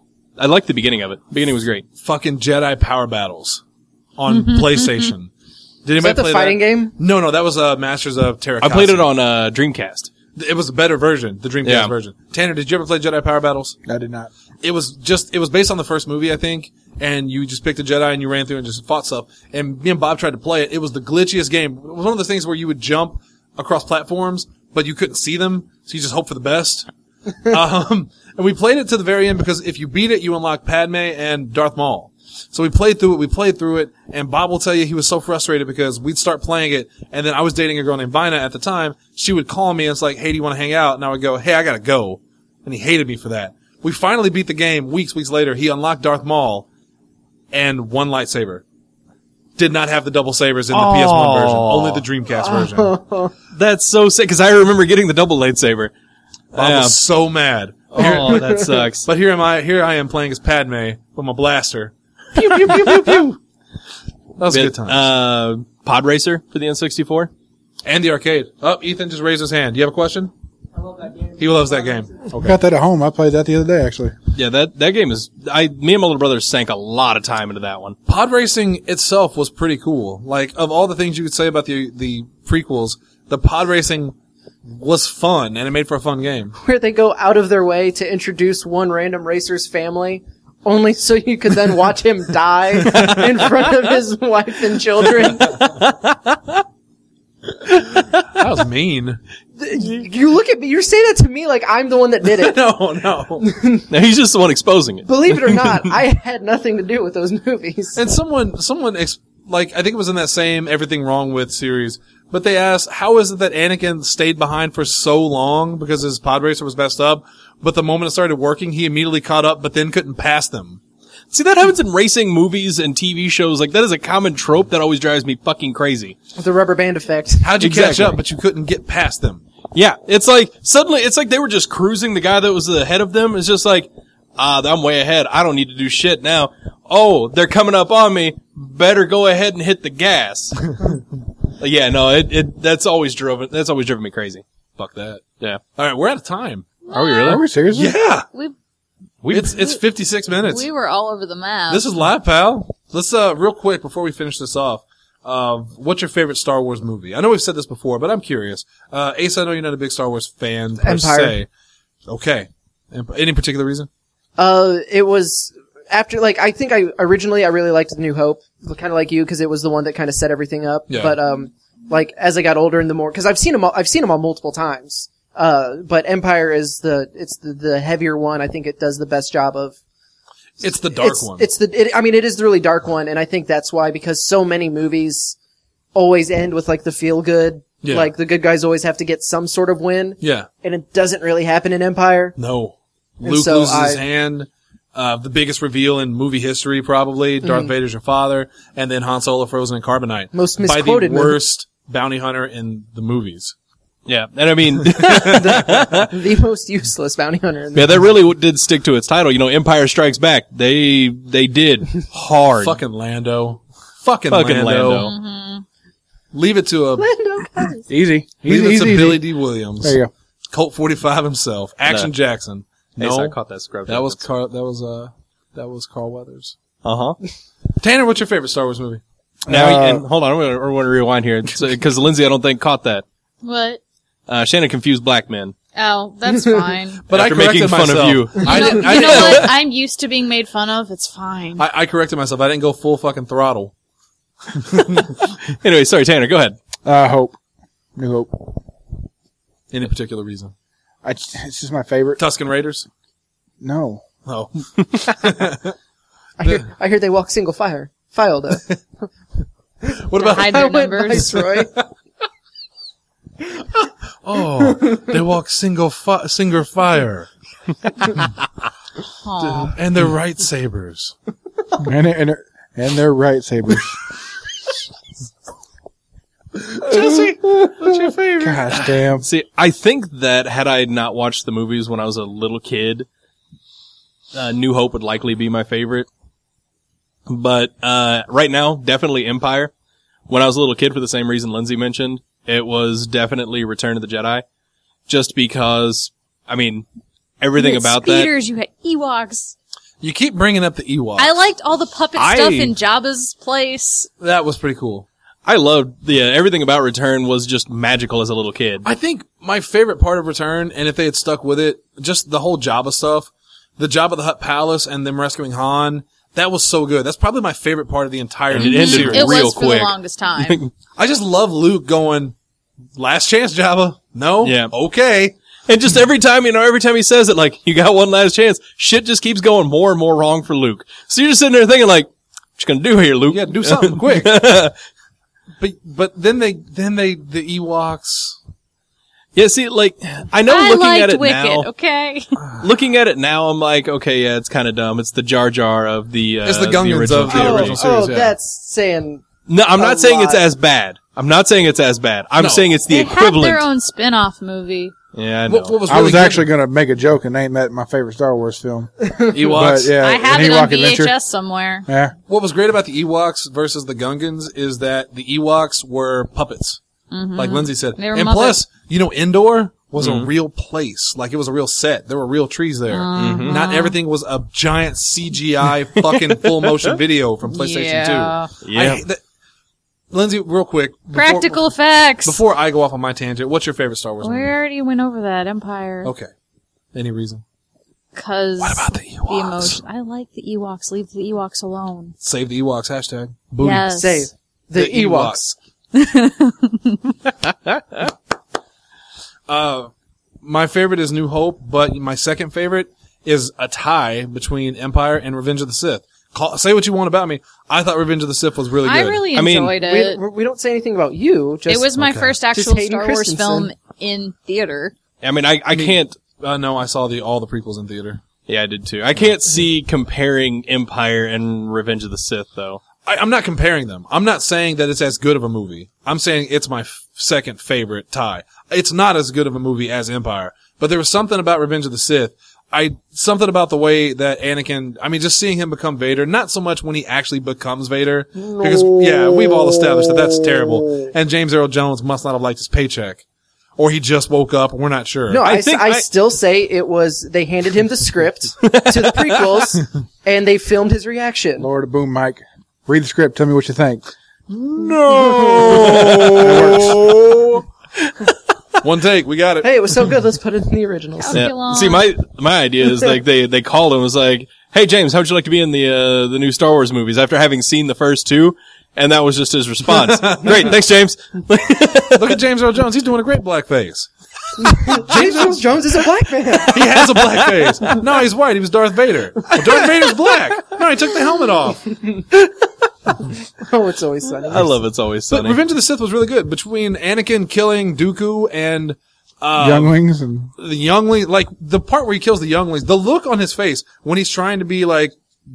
Speaker 3: I liked the beginning of it. The beginning was great.
Speaker 1: Fucking Jedi Power Battles on PlayStation. Did
Speaker 2: Is
Speaker 1: anybody
Speaker 2: that the
Speaker 1: play
Speaker 2: fighting
Speaker 1: that?
Speaker 2: game?
Speaker 1: No, no, that was uh, Masters of Terra.
Speaker 3: I played it on, uh, Dreamcast.
Speaker 1: It was a better version, the Dreamcast
Speaker 3: Yeah.
Speaker 1: version. Tanner, did you ever play Jedi Power Battles?
Speaker 4: I did not.
Speaker 1: It was just, it was based on the first movie, I think, and you just picked a Jedi and you ran through and just fought stuff. And me and Bob tried to play it. It was the glitchiest game. It was one of those things where you would jump across platforms, but you couldn't see them, so you just hope for the best. um, and we played it to the very end because if you beat it, you unlock Padme and Darth Maul. So we played through it, we played through it, and Bob will tell you he was so frustrated because we'd start playing it, and then I was dating a girl named Vina at the time. She would call me and it's like, hey, do you want to hang out? And I would go, hey, I gotta go. And he hated me for that. We finally beat the game weeks, weeks later. He unlocked Darth Maul and one lightsaber. did not have the double sabers in the P S one version. Only the Dreamcast version.
Speaker 3: That's so sick, because I remember getting the double lightsaber.
Speaker 1: I
Speaker 3: Yeah.
Speaker 1: was so mad.
Speaker 3: Oh, that sucks.
Speaker 1: But here am I. Here I am playing as Padme with my blaster. Pew pew pew pew pew. That was a good time.
Speaker 3: Uh, Pod Racer for the N sixty-four.
Speaker 1: And the arcade. Oh, Ethan just raised his hand. You have a question?
Speaker 2: I love that game.
Speaker 1: He loves that game.
Speaker 4: I got that at home. I played that the other day, actually.
Speaker 3: Yeah, that, that game is, I, me and my little brother sank a lot of time into that one.
Speaker 1: Pod racing itself was pretty cool. Like, of all the things you could say about the the prequels, the pod racing was fun, and it made for a fun game.
Speaker 2: Where they go out of their way to introduce one random racer's family, only so you could then watch him die in front of his wife and children.
Speaker 1: That was mean.
Speaker 2: You look at me, you're saying that to me like I'm the one that did it.
Speaker 1: No, no.
Speaker 3: Now, he's just the one exposing it.
Speaker 2: Believe it or not, I had nothing to do with those movies.
Speaker 1: And someone, someone, ex- like, I think it was in that same Everything Wrong With series, but they asked, how is it that Anakin stayed behind for so long because his pod racer was messed up, but the moment it started working, he immediately caught up, but then couldn't pass them?
Speaker 3: See, that happens in racing movies and T V shows. Like, that is a common trope that always drives me fucking crazy.
Speaker 2: The rubber band effect.
Speaker 1: How'd you catch
Speaker 3: Exactly.
Speaker 1: up, but you couldn't get past them?
Speaker 3: Yeah, it's like, suddenly, it's like they were just cruising. The guy that was ahead of them is just like, ah, I'm way ahead. I don't need to do shit now. Oh, they're coming up on me. Better go ahead and hit the gas. Yeah, no, it, it, that's always driven, that's always driven me crazy.
Speaker 1: Fuck that.
Speaker 3: Yeah.
Speaker 1: All right, we're out of time.
Speaker 3: Are we really?
Speaker 4: Are we serious?
Speaker 1: Yeah.
Speaker 5: We
Speaker 1: We, it's, it's fifty-six minutes.
Speaker 5: we were all over the map.
Speaker 1: This is live, pal. Let's, uh, real quick before we finish this off, uh, what's your favorite Star Wars movie? I know we've said this before, but I'm curious. Uh, Ace, I know you're not a big Star Wars fan per
Speaker 2: Empire.
Speaker 1: se. Okay. Any particular reason?
Speaker 2: Uh, it was after, like, I think I, originally I really liked The New Hope, kind of like you, because it was the one that kind of set everything up.
Speaker 1: Yeah.
Speaker 2: But, um, like, as I got older and the more, because I've seen them all, I've seen them all multiple times. Uh, but Empire is the, it's the, the heavier one. I think it does the best job of,
Speaker 1: It's the dark
Speaker 2: it's,
Speaker 1: one.
Speaker 2: It's the, it, I mean, it is the really dark one, and I think that's why, because so many movies always end with, like, the feel good.
Speaker 1: Yeah.
Speaker 2: Like, the good guys always have to get some sort of win,
Speaker 1: yeah.
Speaker 2: and it doesn't really happen in Empire.
Speaker 1: No.
Speaker 2: And
Speaker 1: Luke
Speaker 2: so
Speaker 1: loses
Speaker 2: I-
Speaker 1: his hand. Uh, the biggest reveal in movie history, probably. Darth
Speaker 2: Mm-hmm.
Speaker 1: Vader's your father. And then Han Solo frozen in carbonite.
Speaker 2: Most
Speaker 1: By the
Speaker 2: misquoted movie.
Speaker 1: worst bounty hunter in the movies.
Speaker 3: Yeah. And I mean,
Speaker 2: The most useless bounty hunter in the
Speaker 3: yeah, that really w- did stick to its title. You know, Empire Strikes Back. They, they did hard.
Speaker 1: Fucking Lando. Fucking,
Speaker 3: Fucking
Speaker 1: Lando.
Speaker 3: Lando.
Speaker 1: Leave it to a,
Speaker 2: Lando guys.
Speaker 4: Easy.
Speaker 1: leave
Speaker 4: Easy,
Speaker 1: it
Speaker 4: easy,
Speaker 1: to
Speaker 4: easy.
Speaker 1: Billy D. Williams.
Speaker 4: There you go.
Speaker 1: Colt forty-five himself. Action
Speaker 3: No.
Speaker 1: Jackson.
Speaker 3: Hey,
Speaker 1: No.
Speaker 3: so I caught that scrub.
Speaker 1: That was Carl, that was, uh, that was Carl Weathers.
Speaker 3: Uh-huh.
Speaker 1: Tanner, what's your favorite Star Wars movie?
Speaker 3: Now,
Speaker 4: Uh,
Speaker 3: and hold on, I want to rewind here. Because Lindsay, I don't think, caught that.
Speaker 5: What?
Speaker 3: Uh, Shannon confused black men.
Speaker 5: Oh, that's fine.
Speaker 1: But
Speaker 3: After
Speaker 1: I corrected
Speaker 3: making fun of
Speaker 1: myself.
Speaker 3: you.
Speaker 1: I
Speaker 5: You know,
Speaker 1: didn't, I
Speaker 5: you know
Speaker 1: didn't,
Speaker 5: what? I'm used to being made fun of. It's fine.
Speaker 1: I, I corrected myself. I didn't go full fucking throttle.
Speaker 3: Anyway, sorry, Tanner, go ahead.
Speaker 4: Uh, Hope. New Hope.
Speaker 1: Any particular reason?
Speaker 4: I, it's just my favorite.
Speaker 1: Tusken Raiders?
Speaker 4: No.
Speaker 1: Oh.
Speaker 2: I hear, I hear they walk single fire. File though.
Speaker 1: What about,
Speaker 5: Hide
Speaker 2: I
Speaker 5: their
Speaker 2: went
Speaker 5: numbers.
Speaker 2: Viceroy.
Speaker 1: oh, they walk single fi- singer fire.
Speaker 5: Aw.
Speaker 1: And they're right sabers.
Speaker 4: and, and, and they're right sabers.
Speaker 1: Jesse, what's your favorite?
Speaker 4: Gosh damn.
Speaker 3: See, I think that had I not watched the movies when I was a little kid, uh, New Hope would likely be my favorite. But, uh, right now, definitely Empire. When I was a little kid, for the same reason Lindsay mentioned, it was definitely Return of the Jedi. Just because, I mean, everything
Speaker 5: You had
Speaker 3: about that.
Speaker 5: speeders, you had Ewoks.
Speaker 1: You keep bringing up the Ewoks.
Speaker 5: I liked all the puppet
Speaker 3: I-
Speaker 5: stuff in Jabba's place.
Speaker 1: That was pretty cool.
Speaker 3: I loved, yeah, everything about Return was just magical as a little kid.
Speaker 1: I think my favorite part of Return, and if they had stuck with it, just the whole Jabba stuff, the Jabba the Hutt Palace and them rescuing Han, that was so good. That's probably my favorite part of the entire
Speaker 3: And it ended
Speaker 1: series.
Speaker 5: It
Speaker 3: real
Speaker 5: was for
Speaker 3: quick.
Speaker 5: the longest time.
Speaker 1: I just love Luke going, last chance, Jabba. No?
Speaker 3: Yeah.
Speaker 1: Okay.
Speaker 3: And just every time, you know, every time he says it, like, you got one last chance, shit just keeps going more and more wrong for Luke. So you're just sitting there thinking, like, what you gonna do here, Luke?
Speaker 1: Yeah, do something quick. But, but then they, then they, the Ewoks.
Speaker 3: Yeah, see, like, I know
Speaker 5: I
Speaker 3: looking
Speaker 5: liked
Speaker 3: at it
Speaker 5: Wicket,
Speaker 3: now,
Speaker 5: okay?
Speaker 3: looking at it now, I'm like, okay, yeah, it's kind of dumb. It's the Jar Jar of the, uh,
Speaker 1: It's the Gungans
Speaker 3: original,
Speaker 1: of the
Speaker 2: oh,
Speaker 1: original series,
Speaker 2: oh
Speaker 1: yeah.
Speaker 2: that's saying
Speaker 3: No, I'm not
Speaker 2: A
Speaker 3: saying it's
Speaker 2: lot.
Speaker 3: as bad. I'm not saying it's as bad. I'm
Speaker 1: No.
Speaker 3: saying it's the
Speaker 5: They
Speaker 3: equivalent.
Speaker 5: had their own spin-off movie.
Speaker 3: Yeah, I know.
Speaker 1: What, what was
Speaker 4: I
Speaker 1: really
Speaker 4: was
Speaker 1: good-
Speaker 4: actually going to make a joke and name that my favorite Star Wars film.
Speaker 1: Ewoks.
Speaker 4: But yeah,
Speaker 5: I have
Speaker 4: an
Speaker 5: it on
Speaker 4: Ewok
Speaker 5: V H S
Speaker 4: adventure.
Speaker 5: somewhere.
Speaker 4: Yeah.
Speaker 1: What was great about the Ewoks versus the Gungans is that the Ewoks were puppets, like Lindsay said,
Speaker 5: They were
Speaker 1: and
Speaker 5: Muppets.
Speaker 1: plus, you know, Endor was a real place. Like it was a real set. There were real trees there.
Speaker 5: Uh-huh.
Speaker 1: Not everything was a giant C G I fucking full motion video from PlayStation
Speaker 5: Yeah.
Speaker 1: two.
Speaker 3: Yeah.
Speaker 1: I hate that. Lindsay, real quick. before-
Speaker 5: Practical effects.
Speaker 1: Before I go off on my tangent, what's your favorite Star Wars
Speaker 5: we
Speaker 1: movie?
Speaker 5: already went over that. Empire.
Speaker 1: Okay. Any reason?
Speaker 5: Because
Speaker 1: What about the
Speaker 5: the
Speaker 1: Ewoks?
Speaker 5: emotion. I like the Ewoks. Leave the Ewoks alone.
Speaker 1: Save the Ewoks hashtag. Booty.
Speaker 5: Yes.
Speaker 2: Save the,
Speaker 1: The
Speaker 2: Ewoks.
Speaker 1: Uh, my favorite is New Hope, but my second favorite is a tie between Empire and Revenge of the Sith. Call, say what you want about me. I thought Revenge of the Sith was really good.
Speaker 5: I really
Speaker 3: I mean,
Speaker 5: enjoyed it.
Speaker 2: We, we don't say anything about you. Just,
Speaker 5: It was my
Speaker 1: Okay.
Speaker 5: first
Speaker 2: Just
Speaker 5: actual
Speaker 2: Hayden
Speaker 5: Star Wars
Speaker 2: Christensen.
Speaker 5: film in theater.
Speaker 3: I mean, I, I can't.
Speaker 1: Uh, no, I saw the all the prequels in theater.
Speaker 3: Yeah, I did too. I can't see comparing Empire and Revenge of the Sith, though.
Speaker 1: I, I'm not comparing them. I'm not saying that it's as good of a movie. I'm saying it's my f- second favorite tie. It's not as good of a movie as Empire, but there was something about Revenge of the Sith. I something about the way that Anakin. I mean, just seeing him become Vader. Not so much when he actually becomes Vader, because yeah, we've all established that that's terrible. And James Earl Jones must not have liked his paycheck, or he just woke up. We're not sure.
Speaker 2: No, I,
Speaker 3: I
Speaker 2: s-
Speaker 3: think
Speaker 2: I
Speaker 3: I-
Speaker 2: still say it was, they handed him the script to the prequels, and they filmed his reaction.
Speaker 4: Lord of Boom Mike. Read the script. Tell me what you think.
Speaker 1: No. One take, we got it.
Speaker 2: Hey, it was so good, let's put it in the originals.
Speaker 3: Yeah.
Speaker 5: Calculon.
Speaker 3: See, my my idea is like they they called him and was like, "Hey James, how would you like to be in the uh, the new Star Wars movies?" After having seen the first two, and that was just his response. Great, thanks, James.
Speaker 1: Look at James Earl Jones. He's doing a great blackface.
Speaker 2: James Earl Jones is a black man.
Speaker 1: He has a black face. No, he's white. He was Darth Vader. Well, Darth Vader's black. No, he took the helmet off.
Speaker 2: Oh, it's always sunny.
Speaker 3: I love It's Always
Speaker 1: But
Speaker 3: Sunny.
Speaker 1: Revenge of the Sith was really good. Between Anakin killing Dooku and uh,
Speaker 4: Younglings and
Speaker 1: the youngling, like the part where he kills the younglings, the look on his face when he's trying to be like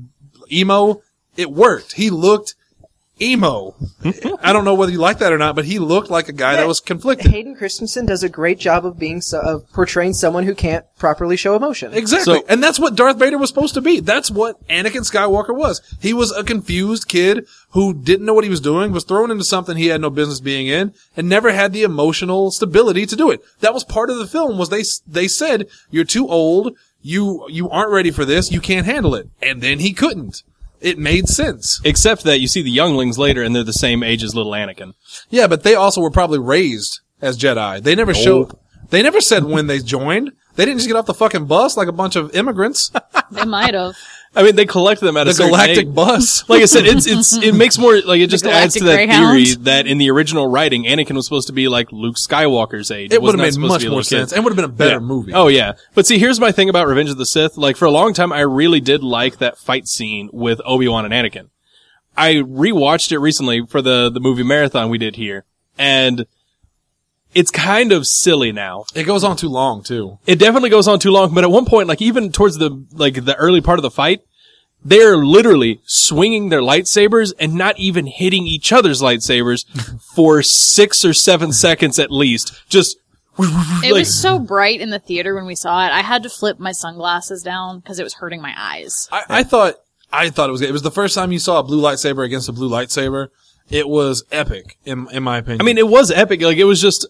Speaker 1: emo, it worked. He looked emo. I don't know whether you like that or not, but he looked like a guy that was conflicted.
Speaker 2: Hayden Christensen does a great job of being so, of portraying someone who can't properly show emotion.
Speaker 1: Exactly.
Speaker 3: So-
Speaker 1: and that's what Darth Vader was supposed to be. That's what Anakin Skywalker was. He was a confused kid who didn't know what he was doing, was thrown into something he had no business being in, and never had the emotional stability to do it. That was part of the film, was they, they said, you're too old, you, you aren't ready for this, you can't handle it. And then he couldn't. It made sense.
Speaker 3: Except that you see the younglings later, and they're the same age as little Anakin.
Speaker 1: Yeah, but they also were probably raised as Jedi. They never showed, they never said when they joined. They didn't just get off the fucking bus like a bunch of immigrants.
Speaker 5: They might have.
Speaker 3: I mean, they collect them at
Speaker 1: The
Speaker 3: a certain
Speaker 1: galactic
Speaker 3: age.
Speaker 1: bus.
Speaker 3: Like I said, it's it's it makes more like it just adds to
Speaker 5: galactic
Speaker 3: that theory
Speaker 5: greyhound.
Speaker 3: that in the original writing, Anakin was supposed to be like Luke Skywalker's age.
Speaker 1: It
Speaker 3: was
Speaker 1: would have
Speaker 3: not
Speaker 1: made
Speaker 3: supposed to
Speaker 1: much
Speaker 3: be a
Speaker 1: more
Speaker 3: little kid.
Speaker 1: sense and would have been a better
Speaker 3: Yeah.
Speaker 1: movie.
Speaker 3: Oh yeah, but see, here's my thing about Revenge of the Sith. Like for a long time, I really did like that fight scene with Obi-Wan and Anakin. I rewatched it recently for the the movie marathon we did here, and it's kind of silly now.
Speaker 1: It goes on too long too.
Speaker 3: It definitely goes on too long, but at one point, like even towards the like the early part of the fight, they're literally swinging their lightsabers and not even hitting each other's lightsabers for six or seven seconds at least. Just
Speaker 5: It
Speaker 3: like,
Speaker 5: was so bright in the theater when we saw it. I had to flip my sunglasses down because it was hurting my eyes.
Speaker 1: I, I thought I thought it was good. It was the first time you saw a blue lightsaber against a blue lightsaber. It was epic, in in my opinion.
Speaker 3: I mean, it was epic. Like it was just,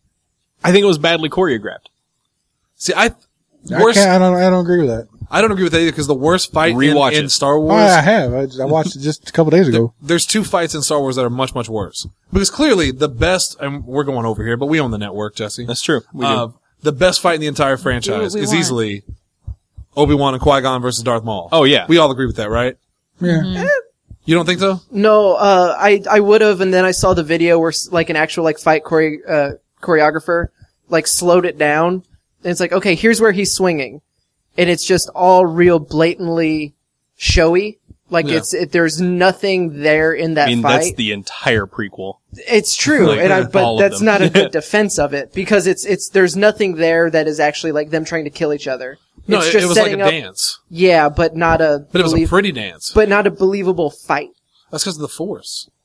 Speaker 3: I think it was badly choreographed.
Speaker 1: see, I
Speaker 4: I,
Speaker 1: worst.
Speaker 4: can't, I don't. I don't agree with that.
Speaker 1: I don't agree with that either because the worst fight in,
Speaker 3: Rewatch
Speaker 1: in
Speaker 3: it.
Speaker 1: Star
Speaker 4: Oh,
Speaker 1: Wars.
Speaker 4: I have. I, I watched it just a couple days ago.
Speaker 1: There's two fights in Star Wars that are much much worse because clearly the best. And we're going over here, but we own the network, Jesse.
Speaker 3: That's true. We do.
Speaker 1: Uh, the best fight in the entire franchise
Speaker 5: we
Speaker 1: is
Speaker 5: want.
Speaker 1: easily Obi-Wan and Qui-Gon versus Darth Maul.
Speaker 3: Oh, yeah.
Speaker 1: We all agree with that, right?
Speaker 4: Yeah.
Speaker 1: You don't think so?
Speaker 2: No, uh, I, I would have, and then I saw the video where, s- like, an actual, like, fight chore- uh, choreographer, like, slowed it down. And it's like, okay, here's where he's swinging. And it's just all real blatantly showy. Like,
Speaker 1: Yeah.
Speaker 2: it's, it, there's nothing there in that
Speaker 3: I mean,
Speaker 2: fight.
Speaker 3: that's the entire prequel.
Speaker 2: It's true,
Speaker 3: Like,
Speaker 2: and I,
Speaker 3: all
Speaker 2: but
Speaker 3: of
Speaker 2: that's
Speaker 3: them.
Speaker 2: not a good defense of it because it's it's there's nothing there that is actually like them trying to kill each other.
Speaker 1: No,
Speaker 2: it's
Speaker 1: it,
Speaker 2: just
Speaker 1: it was like
Speaker 2: setting
Speaker 1: a
Speaker 2: up,
Speaker 1: dance,
Speaker 2: yeah, but not a
Speaker 1: but it was a
Speaker 2: belie-
Speaker 1: pretty dance.
Speaker 2: but not a believable fight.
Speaker 1: That's because of the Force.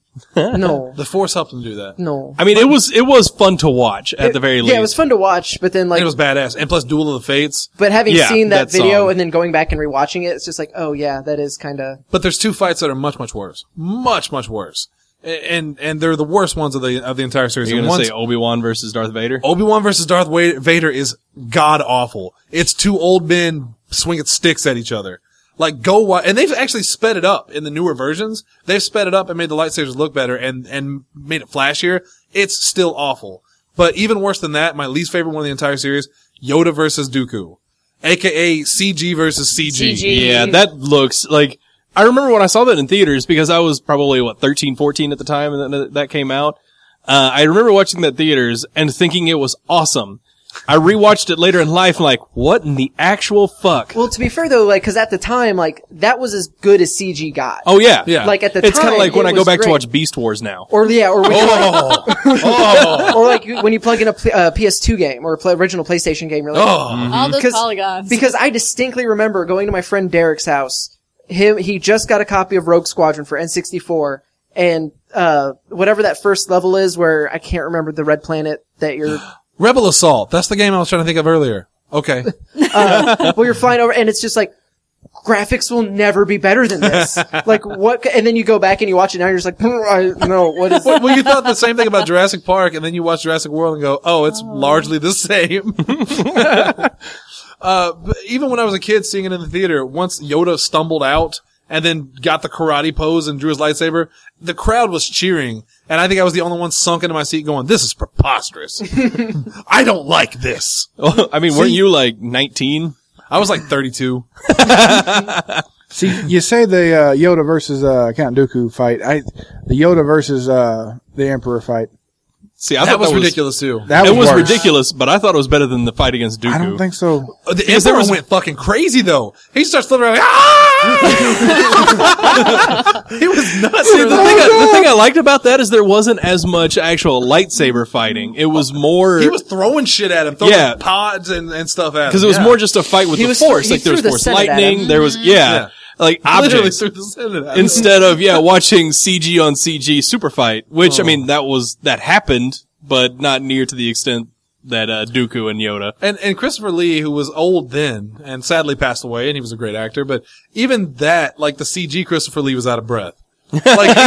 Speaker 2: No.
Speaker 1: The Force helped him do that.
Speaker 2: No.
Speaker 3: I mean, it was it was fun to watch at the very least.
Speaker 2: Yeah, it was fun to watch, but then like,
Speaker 1: And it was badass. And plus Duel of the Fates.
Speaker 2: but having
Speaker 3: Yeah,
Speaker 2: seen that,
Speaker 3: that
Speaker 2: video
Speaker 3: song.
Speaker 2: and then going back and rewatching it, it's just like, oh yeah, that is kind of.
Speaker 1: But there's two fights that are much, much worse. Much, much worse. A- And, and they're the worst ones of the, of the entire series.
Speaker 3: You're
Speaker 1: And
Speaker 3: going to
Speaker 1: one's-
Speaker 3: say Obi-Wan versus Darth Vader?
Speaker 1: Obi-Wan versus Darth Wa- Vader is god awful. It's two old men swinging sticks at each other. Like, go wa- and they've actually sped it up in the newer versions. They've sped it up and made the lightsabers look better and, and made it flashier. It's still awful. But even worse than that, my least favorite one of the entire series, Yoda versus Dooku. A K A C G versus C G.
Speaker 5: C G.
Speaker 3: Yeah, that looks like... I remember when I saw that in theaters because I was probably, what, thirteen, fourteen at the time and that, that came out. Uh, I remember watching that in theaters and thinking it was awesome. I rewatched it later in life and like, what in the actual fuck?
Speaker 2: Well, to be fair though, like, cause at the time, like, that was as good as C G got.
Speaker 3: Oh yeah.
Speaker 1: Yeah.
Speaker 2: Like at the
Speaker 3: It's
Speaker 2: time,
Speaker 3: kind of like when
Speaker 2: it
Speaker 3: I go
Speaker 2: was
Speaker 3: back to
Speaker 2: great.
Speaker 3: watch Beast Wars now.
Speaker 2: Or yeah, or when you
Speaker 1: Oh! oh!
Speaker 2: or like when you plug in a pl- uh, P S two game or a play- original PlayStation game, you're like,
Speaker 1: Oh!
Speaker 5: All those
Speaker 2: Because-
Speaker 5: polygons.
Speaker 2: because I distinctly remember going to my friend Derek's house. Him, he just got a copy of Rogue Squadron for N sixty-four, and uh whatever that first level is, where I can't remember the red planet that you're,
Speaker 1: Rebel Assault. That's the game I was trying to think of earlier. Okay.
Speaker 2: uh, where you're flying over, and it's just like, graphics will never be better than this. Like what? And then you go back and you watch it now, and you're just like, I no, what is?
Speaker 1: well, you thought the same thing about Jurassic Park, and then you watch Jurassic World and go, oh, it's largely the same. uh, but even when I was a kid seeing it in the theater, once Yoda stumbled out and then got the karate pose and drew his lightsaber, the crowd was cheering. And I think I was the only one sunk into my seat going, this is preposterous. I don't like this.
Speaker 3: I mean, weren't you like nineteen?
Speaker 1: I was like thirty-two.
Speaker 4: See, you say the uh, Yoda versus uh, Count Dooku fight. I the Yoda versus uh, the Emperor fight.
Speaker 3: See, I
Speaker 1: That
Speaker 3: thought
Speaker 1: was
Speaker 3: that
Speaker 1: ridiculous too.
Speaker 4: That
Speaker 3: It was
Speaker 4: worse.
Speaker 3: ridiculous, but I thought it was better than the fight against Dooku.
Speaker 4: I don't think so.
Speaker 1: Uh, The
Speaker 3: Because there
Speaker 1: Emperor
Speaker 3: was-
Speaker 1: went fucking crazy though. He starts flipping around like, ah! He was nuts.
Speaker 3: See, the thing, I, the thing I liked about that is there wasn't as much actual lightsaber fighting. It was more
Speaker 1: He was throwing shit at him, throwing
Speaker 3: Yeah.
Speaker 1: pods and, and stuff at him.
Speaker 3: because it was
Speaker 1: Yeah.
Speaker 3: more just a fight with
Speaker 2: He
Speaker 3: the
Speaker 2: was-
Speaker 3: force.
Speaker 2: he
Speaker 3: Like there was
Speaker 2: threw the
Speaker 3: force
Speaker 2: Senate at
Speaker 3: lightning.
Speaker 2: him.
Speaker 3: There was yeah,
Speaker 1: Yeah.
Speaker 3: like
Speaker 1: literally
Speaker 3: objects
Speaker 1: threw the Senate at him.
Speaker 3: instead of yeah watching C G on C G super fight. Which I
Speaker 1: Oh.
Speaker 3: mean that was that happened, but not near to the extent that uh, Dooku and Yoda.
Speaker 1: And, and Christopher Lee, who was old then and sadly passed away, and he was a great actor, but even that, like the C G Christopher Lee was out of breath. Like,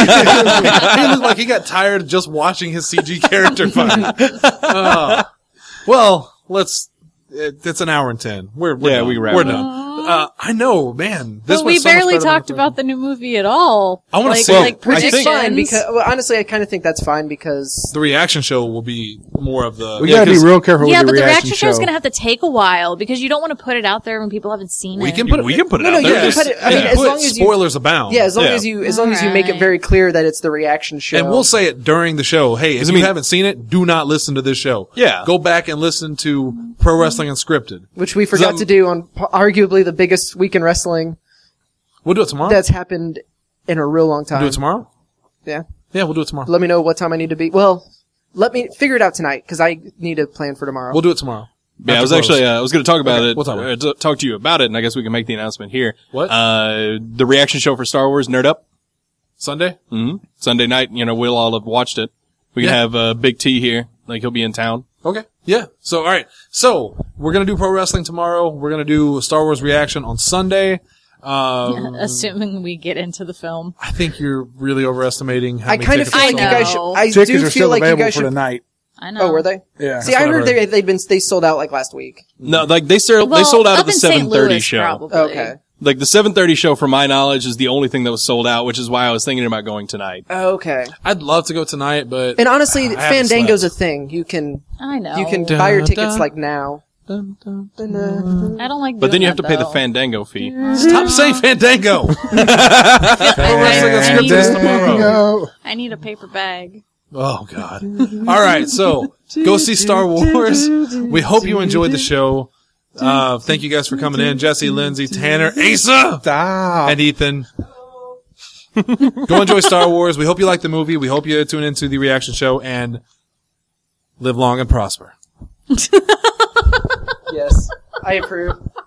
Speaker 1: he, he looked like he got tired of just watching his C G character fight. Uh, well, let's, it, it's an hour and ten. We're, we're
Speaker 3: Yeah,
Speaker 1: done.
Speaker 3: we wrap
Speaker 1: We're
Speaker 3: it
Speaker 1: done. Uh, I know, man. This
Speaker 5: but
Speaker 1: was
Speaker 5: we
Speaker 1: so much
Speaker 5: barely
Speaker 1: better than
Speaker 5: talked
Speaker 1: the-
Speaker 5: about the new movie at all.
Speaker 1: I wanna
Speaker 5: like,
Speaker 1: see it.
Speaker 5: like
Speaker 3: Well, I
Speaker 2: Which is
Speaker 3: think-
Speaker 2: fine
Speaker 5: predictions.
Speaker 2: because, well, honestly, I kind of think that's fine because
Speaker 1: The reaction show will be more of the,
Speaker 4: We
Speaker 3: Yeah,
Speaker 4: gotta be
Speaker 3: 'cause-
Speaker 4: real careful
Speaker 5: yeah,
Speaker 4: with
Speaker 5: but
Speaker 4: the
Speaker 5: the
Speaker 4: reaction,
Speaker 5: reaction show is going to have to take a while because you don't want to put it out there when people haven't seen
Speaker 1: we
Speaker 5: it.
Speaker 1: can put it,
Speaker 3: we can put it
Speaker 2: No,
Speaker 3: out
Speaker 2: no,
Speaker 3: there.
Speaker 2: you can
Speaker 3: Just-
Speaker 2: put it- I mean,
Speaker 3: yeah.
Speaker 2: as
Speaker 1: put
Speaker 2: long as you-
Speaker 1: spoilers abound.
Speaker 2: yeah, as long
Speaker 3: Yeah.
Speaker 2: as you as long as you make it
Speaker 5: Alright.
Speaker 2: very clear that it's the reaction show.
Speaker 1: And we'll say it during the show. Hey, if
Speaker 3: I
Speaker 1: you
Speaker 3: mean-
Speaker 1: haven't seen it, do not listen to this show.
Speaker 3: Yeah.
Speaker 1: Go back and listen to Pro Wrestling Unscripted.
Speaker 2: which we forgot
Speaker 3: Some-
Speaker 2: to do on po- arguably the biggest week in wrestling
Speaker 1: We'll do it tomorrow.
Speaker 2: that's happened in a real long time.
Speaker 1: do it tomorrow?
Speaker 2: Yeah.
Speaker 1: Yeah, we'll do it tomorrow.
Speaker 2: Let me know what time I need to be. Well, let me figure it out tonight because I need to plan for tomorrow.
Speaker 1: We'll do it tomorrow.
Speaker 3: Yeah, I
Speaker 1: After
Speaker 3: was
Speaker 1: close.
Speaker 3: actually, uh, I was going to talk about
Speaker 1: Okay,
Speaker 3: it,
Speaker 1: we'll talk about
Speaker 3: uh, t- talk to you about it, and I guess we can make the announcement here.
Speaker 1: What?
Speaker 3: Uh, the reaction show for Star Wars, Nerd Up,
Speaker 1: Sunday?
Speaker 3: hmm Sunday night, you know, we'll all have watched it. We can
Speaker 1: Yeah.
Speaker 3: have, uh, Big T here, like he'll be in town.
Speaker 1: Okay. Yeah. So, alright. So, we're gonna do Pro Wrestling tomorrow. We're gonna do a Star Wars reaction on Sunday. Um,
Speaker 5: Assuming we get into the film.
Speaker 1: I think you're really overestimating how
Speaker 2: I
Speaker 1: many
Speaker 2: kind of
Speaker 1: tickets
Speaker 2: feel
Speaker 1: are
Speaker 2: like you
Speaker 1: sold.
Speaker 2: guys should.
Speaker 5: know.
Speaker 2: I
Speaker 4: Tickets
Speaker 2: do
Speaker 4: are
Speaker 2: feel
Speaker 4: still
Speaker 2: like you
Speaker 4: available
Speaker 2: guys
Speaker 4: for
Speaker 2: should.
Speaker 4: tonight.
Speaker 5: I know.
Speaker 2: Oh, were they?
Speaker 4: Yeah.
Speaker 2: See, I
Speaker 1: what I
Speaker 2: heard
Speaker 1: heard.
Speaker 2: they they've been they sold out like last week.
Speaker 3: No, like they sold,
Speaker 5: Well,
Speaker 3: they sold out
Speaker 5: up
Speaker 3: at the
Speaker 5: in Saint
Speaker 3: seven thirty
Speaker 5: Louis,
Speaker 3: show.
Speaker 5: Probably.
Speaker 2: Okay.
Speaker 3: Like the seven thirty show, from my knowledge, is the only thing that was sold out, which is why I was thinking about going tonight.
Speaker 2: Okay.
Speaker 1: I'd love to go tonight, but
Speaker 2: And honestly,
Speaker 1: I haven't
Speaker 2: Fandango's
Speaker 1: slept.
Speaker 2: a thing. You can
Speaker 5: I know.
Speaker 2: you can
Speaker 1: Dun,
Speaker 2: buy your
Speaker 1: dun,
Speaker 2: tickets
Speaker 1: dun.
Speaker 2: like now.
Speaker 1: Dun, dun.
Speaker 5: I don't like.
Speaker 3: But then
Speaker 5: doing
Speaker 3: you have to
Speaker 5: that,
Speaker 3: pay the
Speaker 5: though.
Speaker 3: Fandango fee.
Speaker 1: Stop saying Fandango! Pro Wrestling
Speaker 5: I
Speaker 1: Unscripted
Speaker 5: need-
Speaker 1: is tomorrow.
Speaker 4: Go.
Speaker 5: I need a paper bag.
Speaker 1: Oh God! All right, so go see Star Wars. We hope you enjoyed the show. Uh, thank you guys for coming in, Jesse, Lindsay, Tanner, Asa,
Speaker 4: Stop.
Speaker 1: and Ethan. Go enjoy Star Wars. We hope you like the movie. We hope you tune into the reaction show and live long and prosper.
Speaker 2: Yes, I approve.